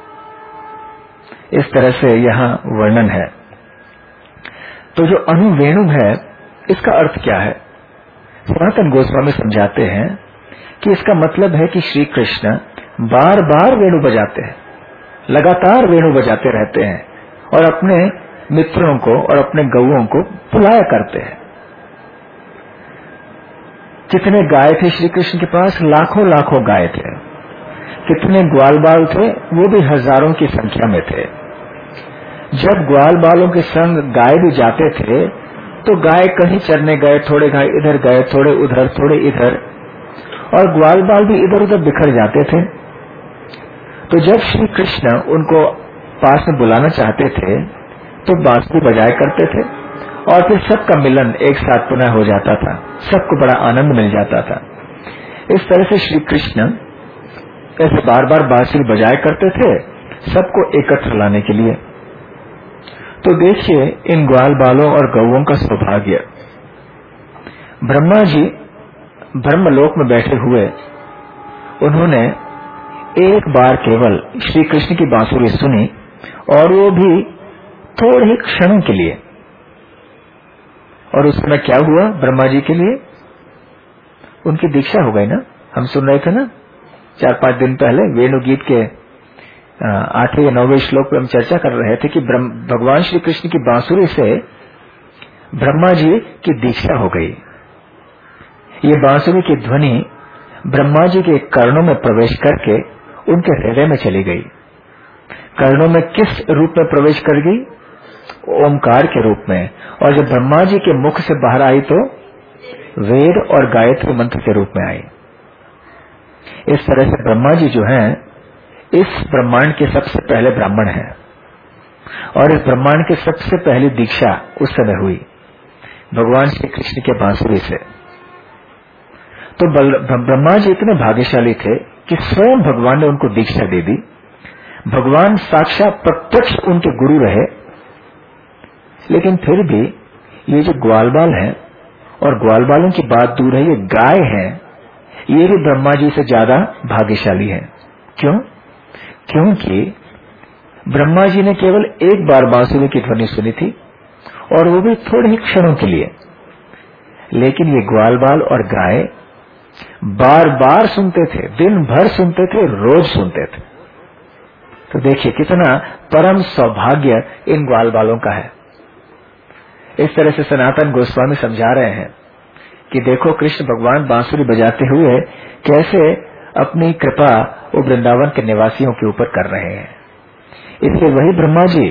इस तरह से यहाँ वर्णन है। तो जो अनुवेणु है, इसका अर्थ क्या है? सनातन गोस्वामी समझाते हैं कि इसका मतलब है कि श्री कृष्ण बार बार वेणु बजाते हैं, लगातार वेणु बजाते रहते हैं, और अपने मित्रों को और अपने गौओं को बुलाया करते हैं। कितने गाय थे श्री कृष्ण के पास? लाखों लाखों गाय थे। कितने ग्वाल बाल थे? वो भी हजारों की संख्या में थे। जब ग्वाल बालों के संग गाय भी जाते थे तो गाय कहीं चरने गए, थोड़े गाय इधर गए, थोड़े उधर, थोड़े इधर, और ग्वाल बाल भी इधर उधर बिखर जाते थे। तो जब श्री कृष्ण उनको पास में बुलाना चाहते थे तो बांसुरी बजाया करते थे, और फिर सबका मिलन एक साथ पुनः हो जाता था, सबको बड़ा आनंद मिल जाता था। इस तरह से श्री कृष्ण ऐसे बार बार बांसुरी बजाया करते थे, सबको एकत्र लाने के लिए। तो देखिए इन ग्वाल बालों और गौओं का सौभाग्य। ब्रह्मा जी ब्रह्मलोक में बैठे हुए, उन्होंने एक बार केवल श्री कृष्ण की बांसुरी सुनी, और वो भी थोड़े ही क्षणों के लिए। और उस समय क्या हुआ ब्रह्मा जी के लिए? उनकी दीक्षा हो गई ना। हम सुन रहे थे ना चार पांच दिन पहले वेणु गीत के आठवें या नौवें श्लोक में हम चर्चा कर रहे थे कि भगवान श्री कृष्ण की बांसुरी से ब्रह्मा जी की दीक्षा हो गई। ये बांसुरी की ध्वनि ब्रह्मा जी के कर्णों में प्रवेश करके उनके हृदय में चली गई। कर्णों में किस रूप में प्रवेश कर गई? ओमकार के रूप में। और जब ब्रह्मा जी के मुख से बाहर आई तो वेद और गायत्री मंत्र के रूप में आई। इस तरह से ब्रह्मा जी जो हैं, इस ब्रह्मांड के सबसे पहले ब्राह्मण हैं, और इस ब्रह्मांड की सबसे पहली दीक्षा उस समय हुई भगवान श्री कृष्ण के बांसुरी से। तो ब्रह्मा जी इतने भाग्यशाली थे कि स्वयं भगवान ने उनको दीक्षा दे दी। भगवान साक्षात प्रत्यक्ष उनके गुरु रहे। लेकिन फिर भी ये जो ग्वालबाल हैं, और ग्वालबालों की बात दूर है, ये गाय हैं, ये भी ब्रह्मा जी से ज्यादा भाग्यशाली हैं। क्यों? क्योंकि ब्रह्मा जी ने केवल एक बार बांसुरी की ध्वनि सुनी थी, और वो भी थोड़े ही क्षणों के लिए। लेकिन ये ग्वालबाल और गाय बार बार सुनते थे, दिन भर सुनते थे, रोज सुनते थे। तो देखिए कितना परम सौभाग्य इन ग्वालबालों का है। इस तरह से सनातन गोस्वामी समझा रहे हैं कि देखो कृष्ण भगवान बांसुरी बजाते हुए कैसे अपनी कृपा वो वृंदावन के निवासियों के ऊपर कर रहे हैं। इसलिए वही ब्रह्मा जी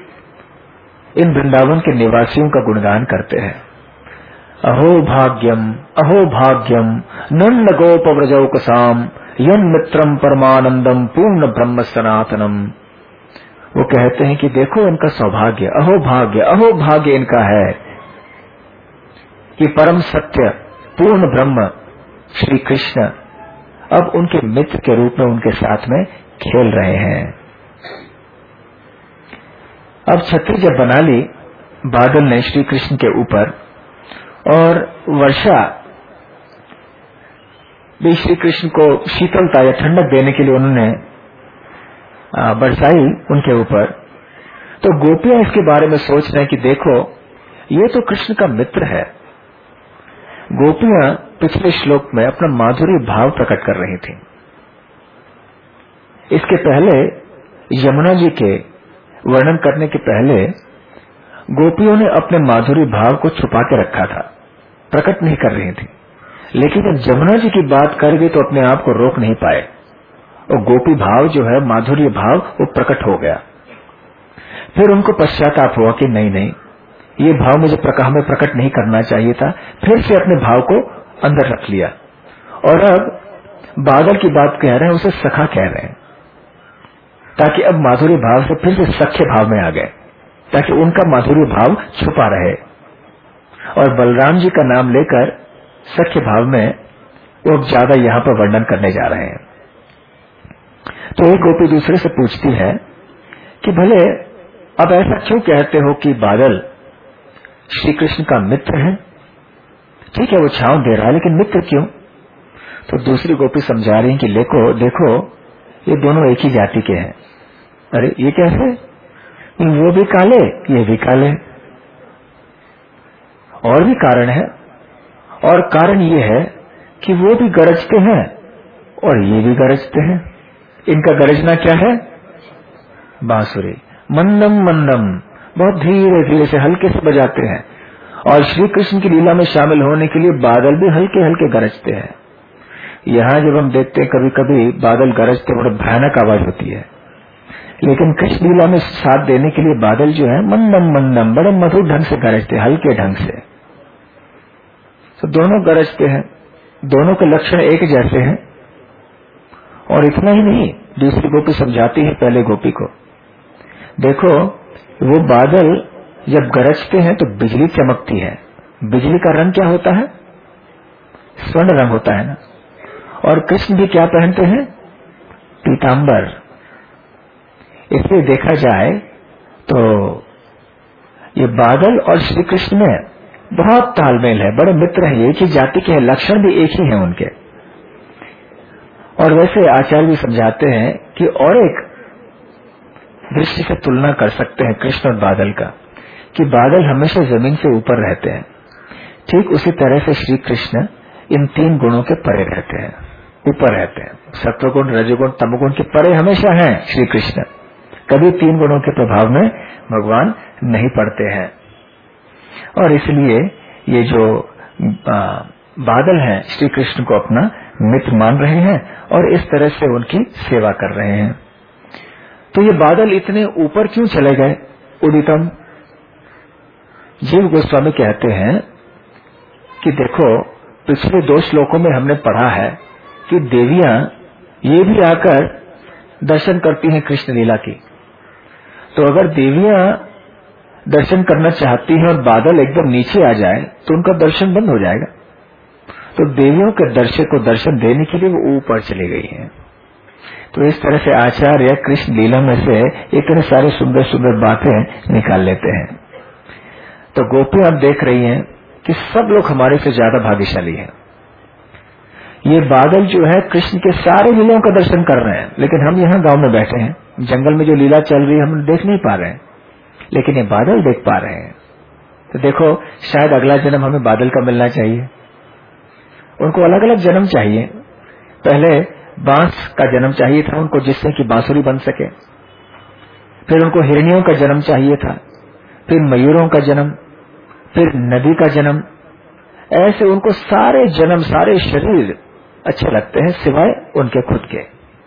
इन वृंदावन के निवासियों का गुणगान करते हैं। अहो भाग्यम अहो भाग्यम नंद गोप व्रजौकसाम यन मित्रम परमानंदम पूर्ण ब्रह्म सनातनम। वो कहते हैं कि देखो इनका सौभाग्य, अहो भाग्य, अहो भाग्य इनका है कि परम सत्य पूर्ण ब्रह्म श्री कृष्ण अब उनके मित्र के रूप में उनके साथ में खेल रहे हैं। अब छत्री जब बना ली बादल ने श्री कृष्ण के ऊपर, और वर्षा भी श्री कृष्ण को शीतलता या ठंडक देने के लिए उन्होंने बरसाई उनके ऊपर। तो गोपियां इसके बारे में सोच रहे हैं कि देखो ये तो कृष्ण का मित्र है। गोपियां पिछले श्लोक में अपना माधुर्य भाव प्रकट कर रही थी। इसके पहले यमुना जी के वर्णन करने के पहले गोपियों ने अपने माधुर्य भाव को छुपा के रखा था, प्रकट नहीं कर रही थी। लेकिन जब यमुना जी की बात कर गई तो अपने आप को रोक नहीं पाए और गोपी भाव जो है, माधुर्य भाव, वो प्रकट हो गया। फिर उनको पश्चाताप हुआ कि नहीं नहीं, ये भाव मुझे प्रकाश में प्रकट नहीं करना चाहिए था। फिर से अपने भाव को अंदर रख लिया और अब बादल की बात कह रहे हैं, उसे सखा कह रहे हैं, ताकि अब माधुर्य भाव से फिर से सख्य भाव में आ गए, ताकि उनका माधुर्य भाव छुपा रहे। और बलराम जी का नाम लेकर सख्य भाव में वो ज्यादा यहाँ पर वर्णन करने जा रहे हैं। तो एक गोपी दूसरे से पूछती है कि भले अब ऐसा क्यों कहते हो कि बादल श्री कृष्ण का मित्र है? ठीक है, वो छांव दे रहा है, लेकिन मित्र क्यों? तो दूसरी गोपी समझा रही है कि देखो देखो ये दोनों एक ही जाति के हैं। अरे ये कैसे? वो भी काले, ये भी काले। और भी कारण है, और कारण ये है कि वो भी गरजते हैं और ये भी गरजते हैं। इनका गरजना क्या है? बांसुरी। मंदम मंदम, बहुत धीरे धीरे से हल्के से बजाते हैं। और श्री कृष्ण की लीला में शामिल होने के लिए बादल भी हल्के हल्के गरजते हैं। यहाँ जब हम देखते हैं कभी कभी बादल गरजते बड़े भयानक आवाज होती है, लेकिन कृष्ण लीला में साथ देने के लिए बादल जो है मंदम मंदम, बड़े मधुर ढंग से गरजते, हल्के ढंग से। तो दोनों गरजते हैं, दोनों के लक्षण एक जैसे हैं। और इतना ही नहीं, दूसरी गोपी समझाती है पहले गोपी को, देखो वो बादल जब गरजते हैं तो बिजली चमकती है। बिजली का रंग क्या होता है? स्वर्ण रंग होता है ना। और कृष्ण भी क्या पहनते हैं? पीतांबर। इसलिए देखा जाए तो ये बादल और श्री कृष्ण में बहुत तालमेल है, बड़े मित्र हैं, एक ही जाति के हैं, लक्षण भी एक ही हैं उनके। और वैसे आचार्य भी समझाते हैं कि और एक दृष्टि से तुलना कर सकते हैं कृष्ण और बादल का, कि बादल हमेशा जमीन से ऊपर रहते हैं, ठीक उसी तरह से श्री कृष्ण इन तीन गुणों के परे रहते हैं, ऊपर रहते हैं। सत्वगुण, रजोगुण, तमोगुण के परे हमेशा हैं श्री कृष्ण। कभी तीन गुणों के प्रभाव में भगवान नहीं पड़ते हैं। और इसलिए ये जो आ, बादल हैं श्री कृष्ण को अपना मित्र मान रहे हैं और इस तरह से उनकी सेवा कर रहे हैं। तो ये बादल इतने ऊपर क्यों चले गए? उदितम। जीव गोस्वामी कहते हैं कि देखो पिछले दो श्लोकों में हमने पढ़ा है कि देवियां ये भी आकर दर्शन करती हैं कृष्ण लीला की। तो अगर देवियां दर्शन करना चाहती हैं और बादल एकदम नीचे आ जाए तो उनका दर्शन बंद हो जाएगा। तो देवियों के दर्शक को दर्शन देने के लिए वो ऊपर चली गई हैं। तो इस तरह से आचार्य कृष्ण लीला में से इतने सारे सुंदर सुंदर बातें निकाल लेते हैं। तो गोपियां अब देख रही हैं कि सब लोग हमारे से ज्यादा भाग्यशाली हैं। ये बादल जो है कृष्ण के सारे लीलाओं का दर्शन कर रहे हैं, लेकिन हम यहाँ गांव में बैठे हैं, जंगल में जो लीला चल रही है हम देख नहीं पा रहे हैं, लेकिन ये बादल देख पा रहे हैं। तो देखो शायद अगला जन्म हमें बादल का मिलना चाहिए। उनको अलग अलग जन्म चाहिए। पहले बांस का जन्म चाहिए था उनको, जिससे कि बांसुरी बन सके। फिर उनको हिरनियों का जन्म चाहिए था, फिर मयूरों का जन्म, फिर नदी का जन्म। ऐसे उनको सारे जन्म, सारे शरीर अच्छे लगते हैं सिवाय उनके खुद के।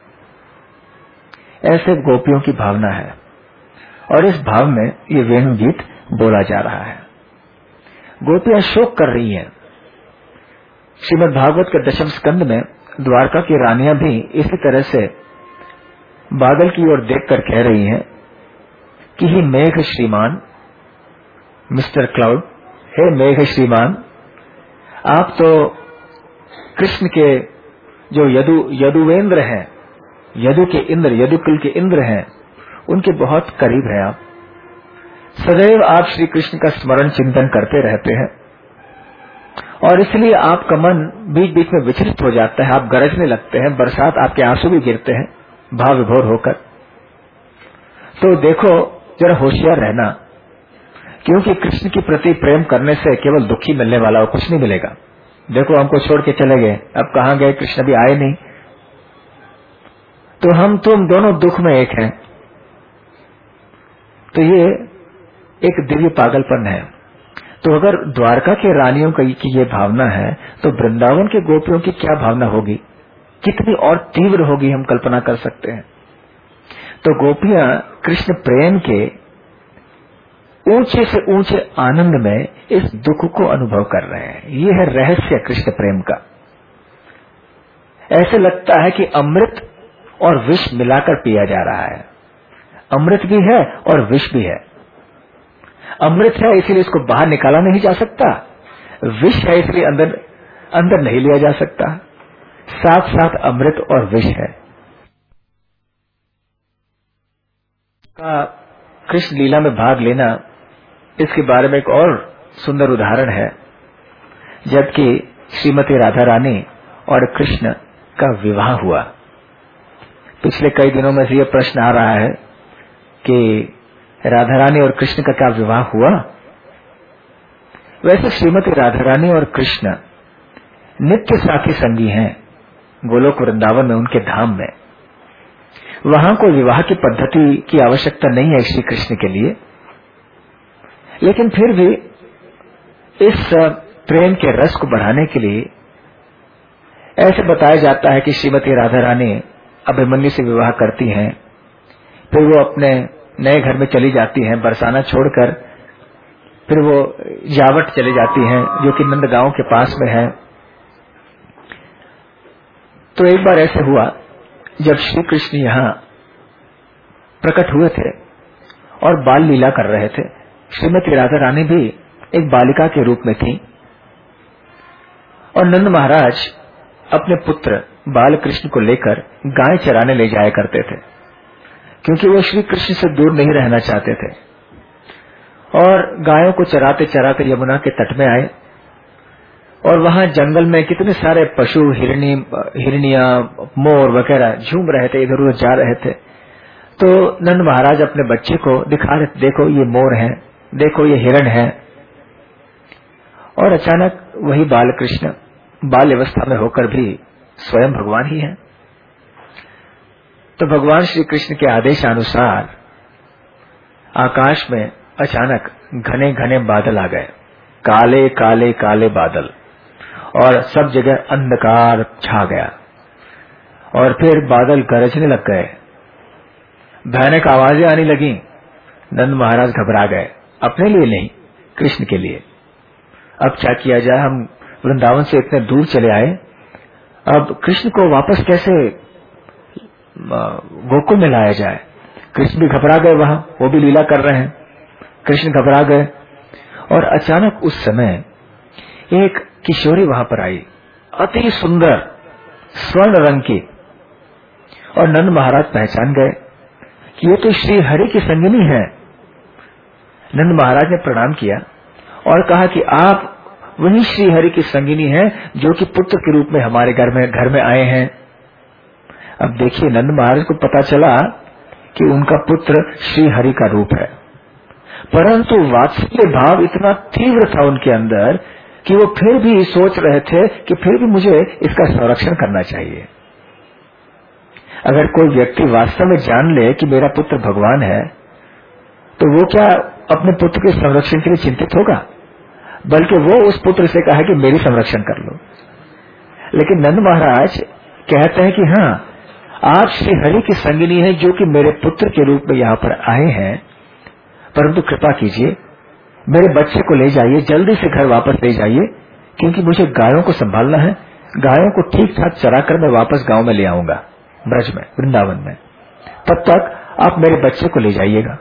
ऐसे गोपियों की भावना है और इस भाव में ये वेणु गीत बोला जा रहा है। गोपियां शोक कर रही हैं। श्रीमद् भागवत के दशम स्कंद में द्वारका की रानियां भी इसी तरह से बादल की ओर देखकर कह रही हैं कि हे मेघ श्रीमान, मिस्टर क्लाउड, हे मेघ श्रीमान, आप तो कृष्ण के जो यदु यदुवेंद्र हैं, यदु के इंद्र, यदुकुल के इंद्र हैं, उनके बहुत करीब हैं आप। सदैव आप श्री कृष्ण का स्मरण चिंतन करते रहते हैं और इसलिए आपका मन बीच बीच में विचलित हो जाता है, आप गरजने लगते हैं, बरसात आपके आंसू भी गिरते हैं भाव विभोर होकर। तो देखो जरा होशियार रहना, क्योंकि कृष्ण के प्रति प्रेम करने से केवल दुखी मिलने वाला हो, कुछ नहीं मिलेगा। देखो हमको छोड़ के चले गए, अब कहाँ गए, कृष्ण भी आए नहीं, तो हम तुम दोनों दुख में एक हैं। तो ये एक दिव्य पागलपन है। तो अगर द्वारका के रानियों की ये भावना है, तो वृंदावन के गोपियों की क्या भावना होगी, कितनी और तीव्र होगी, हम कल्पना कर सकते हैं। तो गोपियां कृष्ण प्रेम के ऊंचे से ऊंचे आनंद में इस दुख को अनुभव कर रहे हैं। ये है रहस्य कृष्ण प्रेम का। ऐसे लगता है कि अमृत और विष मिलाकर पिया जा रहा है। अमृत भी है और विष भी है। अमृत है इसलिए इसको बाहर निकाला नहीं जा सकता, विष है इसलिए अंदर अंदर नहीं लिया जा सकता। साथ साथ अमृत और विष है। का कृष्ण लीला में भाग लेना, इसके बारे में एक और सुंदर उदाहरण है। जबकि श्रीमती राधा रानी और कृष्ण का विवाह हुआ, पिछले कई दिनों में से यह प्रश्न आ रहा है कि राधा रानी और कृष्ण का क्या विवाह हुआ। वैसे श्रीमती राधा रानी और कृष्ण नित्य साथी संगी हैं गोलोक वृंदावन में, उनके धाम में। वहां कोई विवाह की पद्धति की आवश्यकता नहीं है श्री कृष्ण के लिए, लेकिन फिर भी इस प्रेम के रस को बढ़ाने के लिए ऐसे बताया जाता है कि श्रीमती राधा रानी अभिमन्यु से विवाह करती हैं, फिर वो अपने नए घर में चली जाती हैं बरसाना छोड़कर, फिर वो जावट चली जाती हैं जो कि नंदगांव के पास में है। तो एक बार ऐसे हुआ जब श्री कृष्ण यहाँ प्रकट हुए थे और बाल लीला कर रहे थे। श्रीमती राधा रानी भी एक बालिका के रूप में थी और नंद महाराज अपने पुत्र बाल कृष्ण को लेकर गाय चराने ले जाया करते थे, क्योंकि वो श्री कृष्ण से दूर नहीं रहना चाहते थे। और गायों को चराते चराते यमुना के तट में आए और वहां जंगल में कितने सारे पशु, हिरणी हिरनिया, मोर वगैरह झूम रहे थे, इधर उधर जा रहे थे। तो नंद महाराज अपने बच्चे को दिखा रहे, देखो ये मोर है, देखो ये हिरण है। और अचानक वही बाल कृष्ण बाल अवस्था में होकर भी स्वयं भगवान ही है। तो भगवान श्री कृष्ण के आदेशानुसार आकाश में अचानक घने घने बादल आ गए, काले काले काले बादल, और सब जगह अंधकार छा गया। और फिर बादल गरजने लग गए, भयानक आवाजें आने लगी। नंद महाराज घबरा गए, अपने लिए नहीं, कृष्ण के लिए। अब क्या किया जाए, हम वृंदावन से इतने दूर चले आए, अब कृष्ण को वापस कैसे गोकुल में लाया जाए। कृष्ण भी घबरा गए, वहां वो भी लीला कर रहे हैं, कृष्ण घबरा गए। और अचानक उस समय एक किशोरी वहां पर आई, अति सुंदर स्वर्ण रंग की, और नंद महाराज पहचान गए कि ये तो श्री हरि की संगिनी है। नंद महाराज ने प्रणाम किया और कहा कि आप वही श्री हरि की संगिनी हैं जो कि पुत्र के रूप में हमारे घर में घर में आए हैं। अब देखिए, नंद महाराज को पता चला कि उनका पुत्र श्री हरि का रूप है, परंतु वात्सल्य भाव इतना तीव्र था उनके अंदर कि वो फिर भी सोच रहे थे कि फिर भी मुझे इसका संरक्षण करना चाहिए। अगर कोई व्यक्ति वास्तव में जान ले कि मेरा पुत्र भगवान है, तो वो क्या अपने पुत्र के संरक्षण के लिए चिंतित होगा, बल्कि वो उस पुत्र से कहा कि मेरी संरक्षण कर लो। लेकिन नंद महाराज कहते हैं कि हाँ, आप श्री हरि की संगिनी है जो कि मेरे पुत्र के रूप में यहाँ पर आए हैं, परंतु कृपा कीजिए मेरे बच्चे को ले जाइए, जल्दी से घर वापस ले जाइए, क्योंकि मुझे गायों को संभालना है। गायों को ठीक ठाक चराकर मैं वापस गांव में ले आऊंगा, ब्रज में, वृंदावन में। तब तक आप मेरे बच्चे को ले जाइएगा।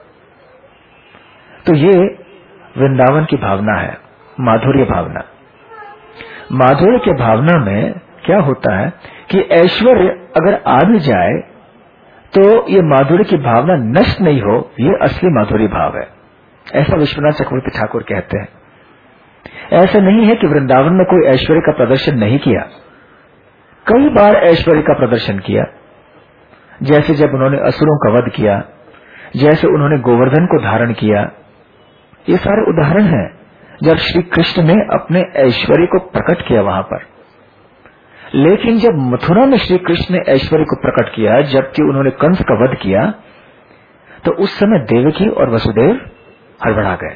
तो ये वृंदावन की भावना है, माधुर्य भावना। माधुर्य के भावना में क्या होता है कि ऐश्वर्य अगर आ भी जाए तो ये माधुर्य की भावना नष्ट नहीं हो, ये असली माधुर्य भाव है, ऐसा विश्वनाथ चक्रवर्ती ठाकुर कहते हैं। ऐसा नहीं है कि वृंदावन में कोई ऐश्वर्य का प्रदर्शन नहीं किया, कई बार ऐश्वर्य का प्रदर्शन किया। जैसे जब उन्होंने असुरों का वध किया, जैसे उन्होंने गोवर्धन को धारण किया, ये सारे उदाहरण हैं जब श्री कृष्ण ने अपने ऐश्वर्य को प्रकट किया वहां पर। लेकिन जब मथुरा में श्री कृष्ण ने ऐश्वर्य को प्रकट किया, जबकि उन्होंने कंस का वध किया, तो उस समय देवकी और वसुदेव हड़बड़ा गए।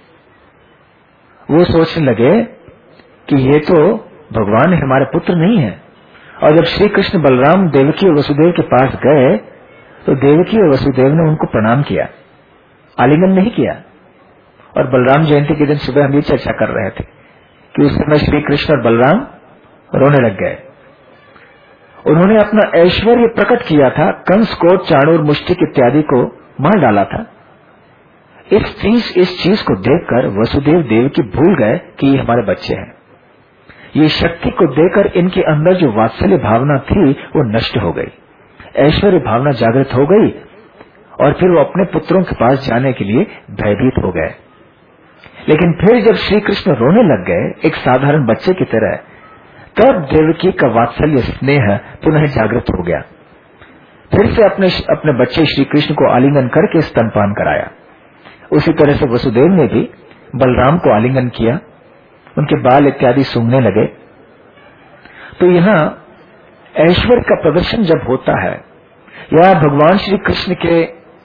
वो सोचने लगे कि ये तो भगवान हमारे पुत्र नहीं है। और जब श्री कृष्ण बलराम देवकी और वसुदेव के पास गए तो देवकी और वसुदेव ने उनको प्रणाम किया, आलिंगन नहीं किया। और बलराम जयंती के दिन सुबह हम ये चर्चा कर रहे थे कि उस समय श्री कृष्ण और बलराम रोने लग गए। उन्होंने अपना ऐश्वर्य प्रकट किया था, कंस को, चाणूर, मुष्टिक इत्यादि को मार डाला था। इस चीज इस चीज को देखकर वसुदेव देवकी भूल गए कि ये हमारे बच्चे हैं। ये शक्ति को देखकर इनके अंदर जो वात्सल्य भावना थी वो नष्ट हो गई, ऐश्वर्य भावना जागृत हो गई, और फिर वो अपने पुत्रों के पास जाने के लिए भयभीत हो गए। लेकिन फिर जब श्री कृष्ण रोने लग गए एक साधारण बच्चे की तरह, तब देवकी का वात्सल्य स्नेह पुनः जागृत हो गया। फिर से अपने अपने बच्चे श्री कृष्ण को आलिंगन करके स्तनपान कराया। उसी तरह से वसुदेव ने भी बलराम को आलिंगन किया, उनके बाल इत्यादि सूंघने लगे। तो यहाँ ऐश्वर्य का प्रदर्शन जब होता है या भगवान श्री कृष्ण के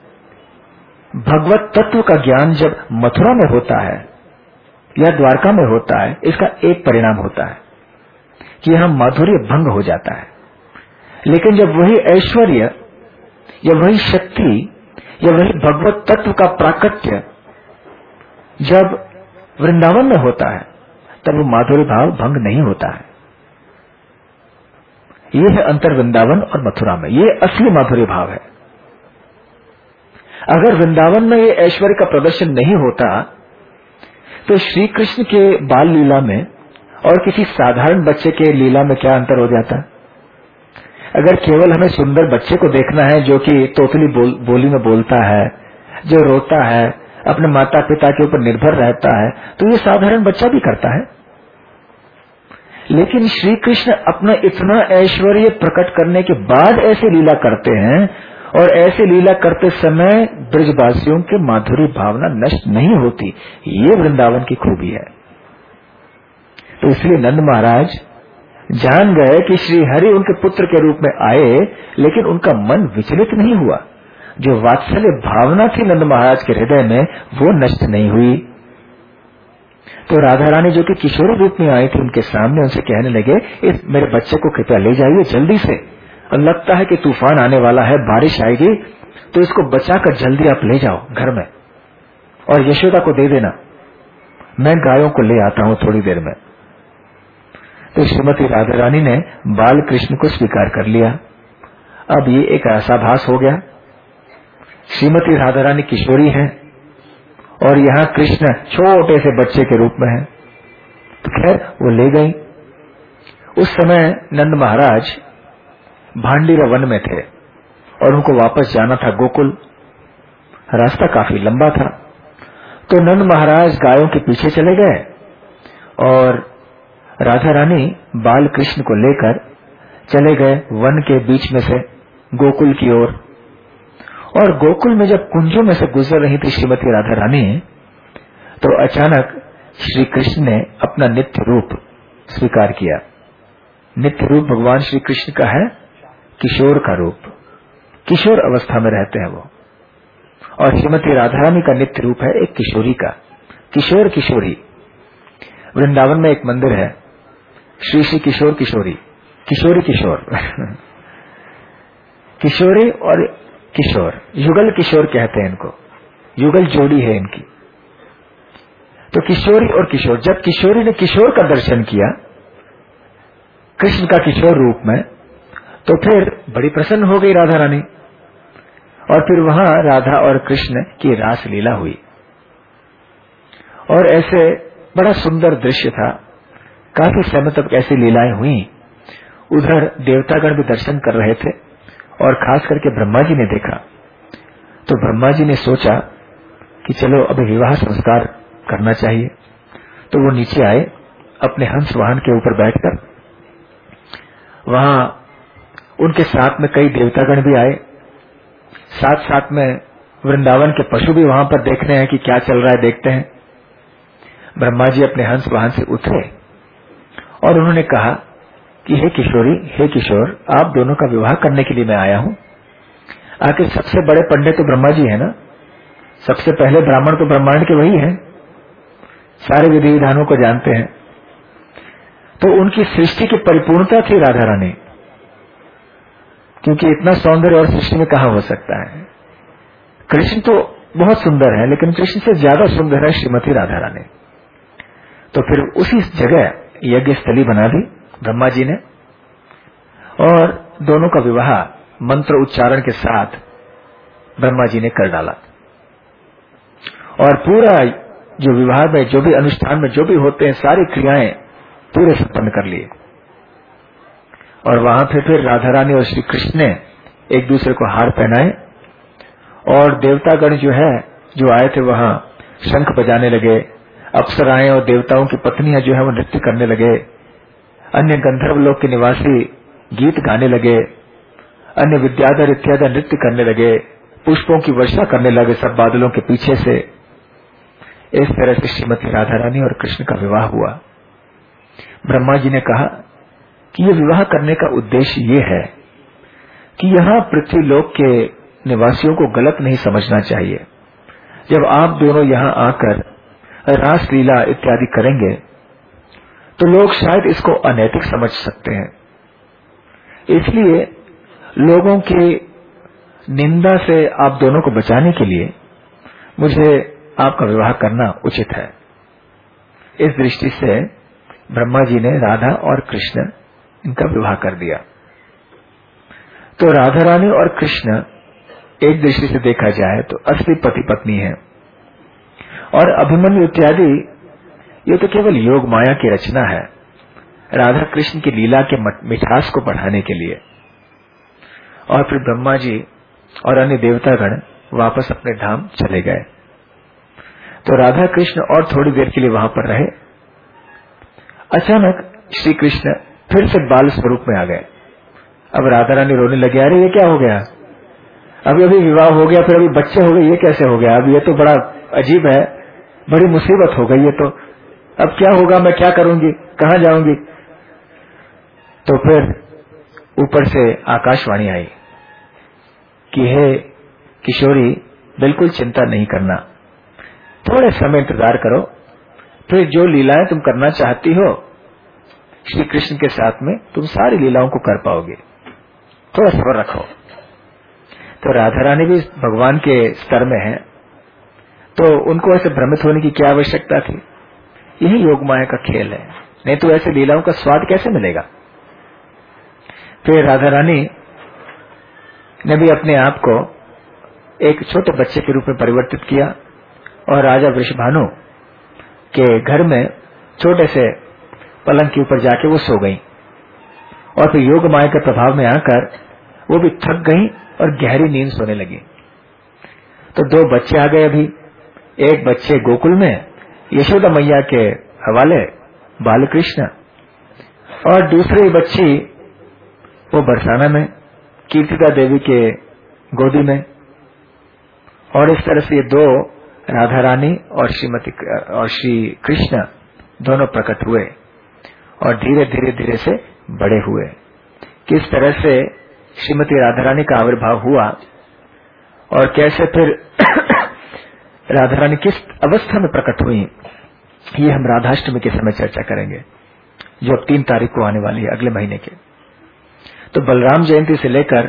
भगवत तत्व का ज्ञान जब मथुरा में होता है या द्वारका में होता है, इसका एक परिणाम होता है कि यहाँ माधुर्य भंग हो जाता है। लेकिन जब वही ऐश्वर्य या वही शक्ति या वही भगवत तत्व का प्राकट्य जब वृंदावन में होता है, तब वो माधुर्य भाव भंग नहीं होता है। ये है अंतर वृंदावन और मथुरा में, ये असली माधुर्य भाव है। अगर वृंदावन में ये ऐश्वर्य का प्रदर्शन नहीं होता तो श्री कृष्ण के बाल लीला में और किसी साधारण बच्चे के लीला में क्या अंतर हो जाता? अगर केवल हमें सुंदर बच्चे को देखना है जो कि तोतली बोल, बोली में बोलता है, जो रोता है, अपने माता पिता के ऊपर निर्भर रहता है, तो ये साधारण बच्चा भी करता है। लेकिन श्री कृष्ण अपना इतना ऐश्वर्य प्रकट करने के बाद ऐसे लीला करते हैं, और ऐसे लीला करते समय ब्रजवासियों के माधुर्य भावना नष्ट नहीं होती। ये वृंदावन की खूबी है। तो इसलिए नंद महाराज जान गए कि श्री हरि उनके पुत्र के रूप में आए, लेकिन उनका मन विचलित नहीं हुआ। जो वात्सल्य भावना थी नंद महाराज के हृदय में, वो नष्ट नहीं हुई। तो राधा रानी जो कि किशोरी रूप में आई थी, उनके सामने उनसे कहने लगे, इस मेरे बच्चे को कृपया ले जाइए जल्दी से, और लगता है कि तूफान आने वाला है, बारिश आएगी, तो इसको बचाकर जल्दी आप ले जाओ घर में, और यशोदा को दे देना, मैं गायों को ले आता हूं थोड़ी देर में। तो श्रीमती राधा रानी ने बाल कृष्ण को स्वीकार कर लिया। अब ये एक आशाभास हो गया, श्रीमती राधा रानी किशोरी हैं और यहाँ कृष्ण छोटे से बच्चे के रूप में है। तो खैर वो ले गई। उस समय नंद महाराज भांडीरा वन में थे और उनको वापस जाना था गोकुल। रास्ता काफी लंबा था, तो नंद महाराज गायों के पीछे चले गए और राधा रानी बाल कृष्ण को लेकर चले गए वन के बीच में से गोकुल की ओर। और गोकुल में जब कुंजों में से गुजर रही थी श्रीमती राधा रानी, तो अचानक श्री कृष्ण ने अपना नित्य रूप स्वीकार किया। नित्य रूप भगवान श्री कृष्ण का है किशोर का रूप, किशोर अवस्था में रहते हैं वो। और श्रीमती राधा रानी का नित्य रूप है एक किशोरी का, किशोर किशोरी। वृंदावन में एक मंदिर है, श्री श्री किशोर किशोरी, किशोरी किशोर किशोरी और किशोर, युगल किशोर कहते हैं इनको, युगल जोड़ी है इनकी। तो किशोरी और किशोर, जब किशोरी ने किशोर का दर्शन किया कृष्ण का किशोर रूप में, तो फिर बड़ी प्रसन्न हो गई राधा रानी। और फिर वहां राधा और कृष्ण की रास लीला हुई और ऐसे बड़ा सुंदर दृश्य था। काफी समय तक ऐसी लीलाएं हुई। उधर देवतागण भी दर्शन कर रहे थे और खास करके ब्रह्मा जी ने देखा। तो ब्रह्मा जी ने सोचा कि चलो अब विवाह संस्कार करना चाहिए। तो वो नीचे आए अपने हंस वाहन के ऊपर बैठकर। वहां उनके साथ में कई देवतागण भी आए, साथ साथ में वृंदावन के पशु भी वहां पर देख रहे हैं कि क्या चल रहा है, देखते हैं। ब्रह्मा जी अपने हंस वाहन से उतरे और उन्होंने कहा कि हे किशोरी, हे किशोर, आप दोनों का विवाह करने के लिए मैं आया हूं। आखिर सबसे बड़े पंडित तो ब्रह्मा जी है ना, सबसे पहले ब्राह्मण तो ब्रह्मांड के वही हैं, सारे विधि विधानों को जानते हैं। तो उनकी सृष्टि की परिपूर्णता थी राधा रानी, क्योंकि इतना सौंदर्य और सृष्टि में कहां हो सकता है। कृष्ण तो बहुत सुंदर है, लेकिन कृष्ण से ज्यादा सुंदर है श्रीमती राधा रानी। तो फिर उसी जगह यज्ञ स्थली बना दी ब्रह्मा जी ने, और दोनों का विवाह मंत्र उच्चारण के साथ ब्रह्मा जी ने कर डाला। और पूरा जो विवाह में जो भी अनुष्ठान में जो भी होते हैं, सारी क्रियाएं पूरे संपन्न कर लिए। और वहां फिर फिर राधा रानी और श्री कृष्ण ने एक दूसरे को हार पहनाए, और देवतागण जो है जो आए थे वहां शंख बजाने लगे, अप्सराएं और देवताओं की पत्नियां जो है वो नृत्य करने लगे, अन्य गंधर्व लोक के निवासी गीत गाने लगे, अन्य विद्याधर इत्यादि नृत्य करने लगे, पुष्पों की वर्षा करने लगे सब बादलों के पीछे से। इस तरह से श्रीमती राधा रानी और कृष्ण का विवाह हुआ। ब्रह्मा जी ने कहा कि ये विवाह करने का उद्देश्य ये है कि यहाँ पृथ्वी लोक के निवासियों को गलत नहीं समझना चाहिए। जब आप दोनों यहाँ आकर रास लीला इत्यादि करेंगे तो लोग शायद इसको अनैतिक समझ सकते हैं, इसलिए लोगों की निंदा से आप दोनों को बचाने के लिए मुझे आपका विवाह करना उचित है। इस दृष्टि से ब्रह्मा जी ने राधा और कृष्ण इनका विवाह कर दिया। तो राधा रानी और कृष्ण एक दृष्टि से देखा जाए तो असली पति पत्नी है, और अभिमन्यु इत्यादि ये तो केवल योग माया की रचना है, राधा कृष्ण की लीला के मिठास को बढ़ाने के लिए। और फिर ब्रह्मा जी और अन्य देवतागण वापस अपने धाम चले गए। तो राधा कृष्ण और थोड़ी देर के लिए वहां पर रहे। अचानक श्री कृष्ण फिर से बाल स्वरूप में आ गए। अब राधा रानी रोने लगे, अरे ये क्या हो गया, अभी अभी विवाह हो गया, फिर अभी बच्चे हो गए, ये कैसे हो गया, अब ये तो बड़ा अजीब है, बड़ी मुसीबत हो गई, ये तो अब क्या होगा, मैं क्या करूंगी, कहां जाऊंगी। तो फिर ऊपर से आकाशवाणी आई कि हे किशोरी, बिल्कुल चिंता नहीं करना, थोड़े समय इंतजार करो, फिर जो लीलाएं तुम करना चाहती हो श्री कृष्ण के साथ में तुम सारी लीलाओं को कर पाओगे, थोड़ा सब्र रखो। तो राधा रानी भी भगवान के स्तर में है, तो उनको ऐसे भ्रमित होने की क्या आवश्यकता थी। यही योग माया का खेल है, नहीं तो ऐसे लीलाओं का स्वाद कैसे मिलेगा। फिर राधा रानी ने भी अपने आप को एक छोटे बच्चे के रूप में परिवर्तित किया और राजा वृषभानु के घर में छोटे से पलंग के ऊपर जाके वो सो गई, और फिर योग माया के प्रभाव में आकर वो भी थक गई और गहरी नींद सोने लगी। तो दो बच्चे आ गए अभी, एक बच्चे गोकुल में यशोदा मैया के हवाले बाल कृष्ण, और दूसरी बच्ची वो बरसाना में कीर्तिदा देवी के गोदी में। और इस तरह से ये दो राधा रानी और श्रीमती और श्री कृष्ण दोनों प्रकट हुए और धीरे धीरे धीरे से बड़े हुए। किस तरह से श्रीमती राधा रानी का आविर्भाव हुआ और कैसे फिर राधा रानी किस अवस्था में प्रकट हुई, ये हम राधाष्टमी के समय चर्चा करेंगे, जो अब तीन तारीख को आने वाली है अगले महीने के। तो बलराम जयंती से लेकर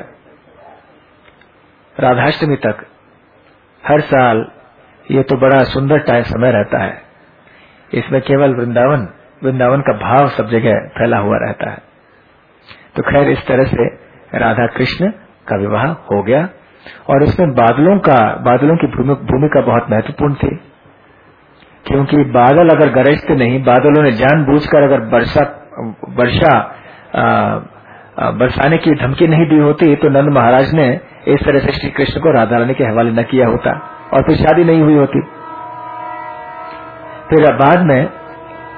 राधाष्टमी तक हर साल ये तो बड़ा सुंदर टाइम समय रहता है। इसमें केवल वृंदावन वृंदावन का भाव सब जगह फैला हुआ रहता है। तो खैर इस तरह से राधा कृष्ण का विवाह हो गया, और इसमें बादलों का बादलों की भूमिका बहुत महत्वपूर्ण थी, क्योंकि बादल अगर गरजते नहीं, बादलों ने जानबूझकर अगर वर्षा वर्षा बरसाने की धमकी नहीं दी होती तो नंद महाराज ने इस तरह से श्री कृष्ण को राधा रानी के हवाले न किया होता और फिर शादी नहीं हुई होती। फिर बाद में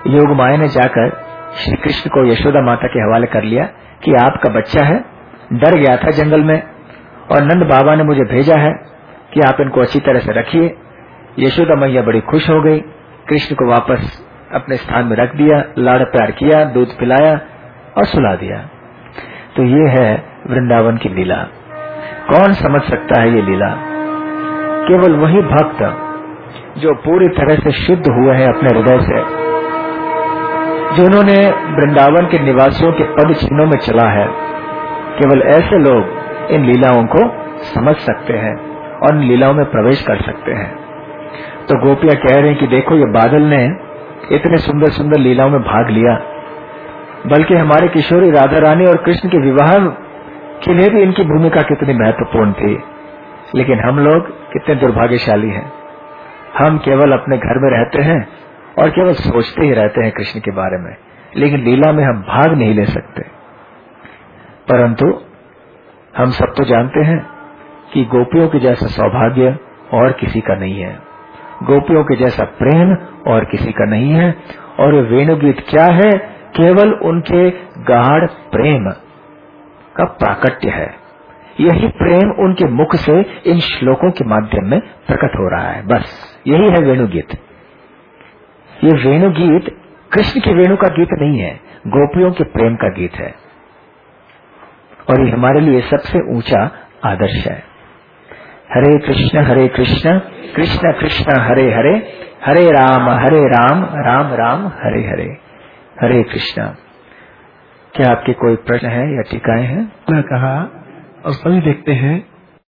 योग माया ने जाकर श्री कृष्ण को यशोदा माता के हवाले कर लिया कि आपका बच्चा है, डर गया था जंगल में और नंद बाबा ने मुझे भेजा है कि आप इनको अच्छी तरह से रखिए। यशोदा मैया बड़ी खुश हो गई, कृष्ण को वापस अपने स्थान में रख दिया, लाड़ प्यार किया, दूध पिलाया और सुला दिया। तो ये है वृंदावन की लीला। कौन समझ सकता है ये लीला? केवल वही भक्त जो पूरी तरह से शुद्ध हुए हैं अपने हृदय से, जिन्होंने वृंदावन के निवासियों के पद चिन्हों में चला है, केवल ऐसे लोग इन लीलाओं को समझ सकते हैं और इन लीलाओं में प्रवेश कर सकते हैं। तो गोपियां कह रही हैं कि देखो ये बादल ने इतने सुंदर सुंदर लीलाओं में भाग लिया, बल्कि हमारे किशोरी राधा रानी और कृष्ण के विवाह के लिए भी इनकी भूमिका कितनी महत्वपूर्ण थी। लेकिन हम लोग कितने दुर्भाग्यशाली हैं, हम केवल अपने घर में रहते हैं और केवल सोचते ही रहते हैं कृष्ण के बारे में, लेकिन लीला में हम भाग नहीं ले सकते। परंतु हम सब तो जानते हैं कि गोपियों के जैसा सौभाग्य और किसी का नहीं है, गोपियों के जैसा प्रेम और किसी का नहीं है। और वेणुगीत क्या है? केवल उनके गाढ़ प्रेम का प्राकट्य है। यही प्रेम उनके मुख से इन श्लोकों के माध्यम में प्रकट हो रहा है, बस यही है वेणुगीत। ये वेणुगीत कृष्ण के वेणु का गीत नहीं है, गोपियों के प्रेम का गीत है। और ये हमारे लिए सबसे ऊंचा आदर्श है। हरे कृष्ण हरे कृष्ण कृष्ण कृष्ण हरे हरे, हरे राम हरे राम राम राम हरे हरे। हरे कृष्ण। क्या आपके कोई प्रश्न है या टीकाएं हैं? कहा और सभी देखते हैं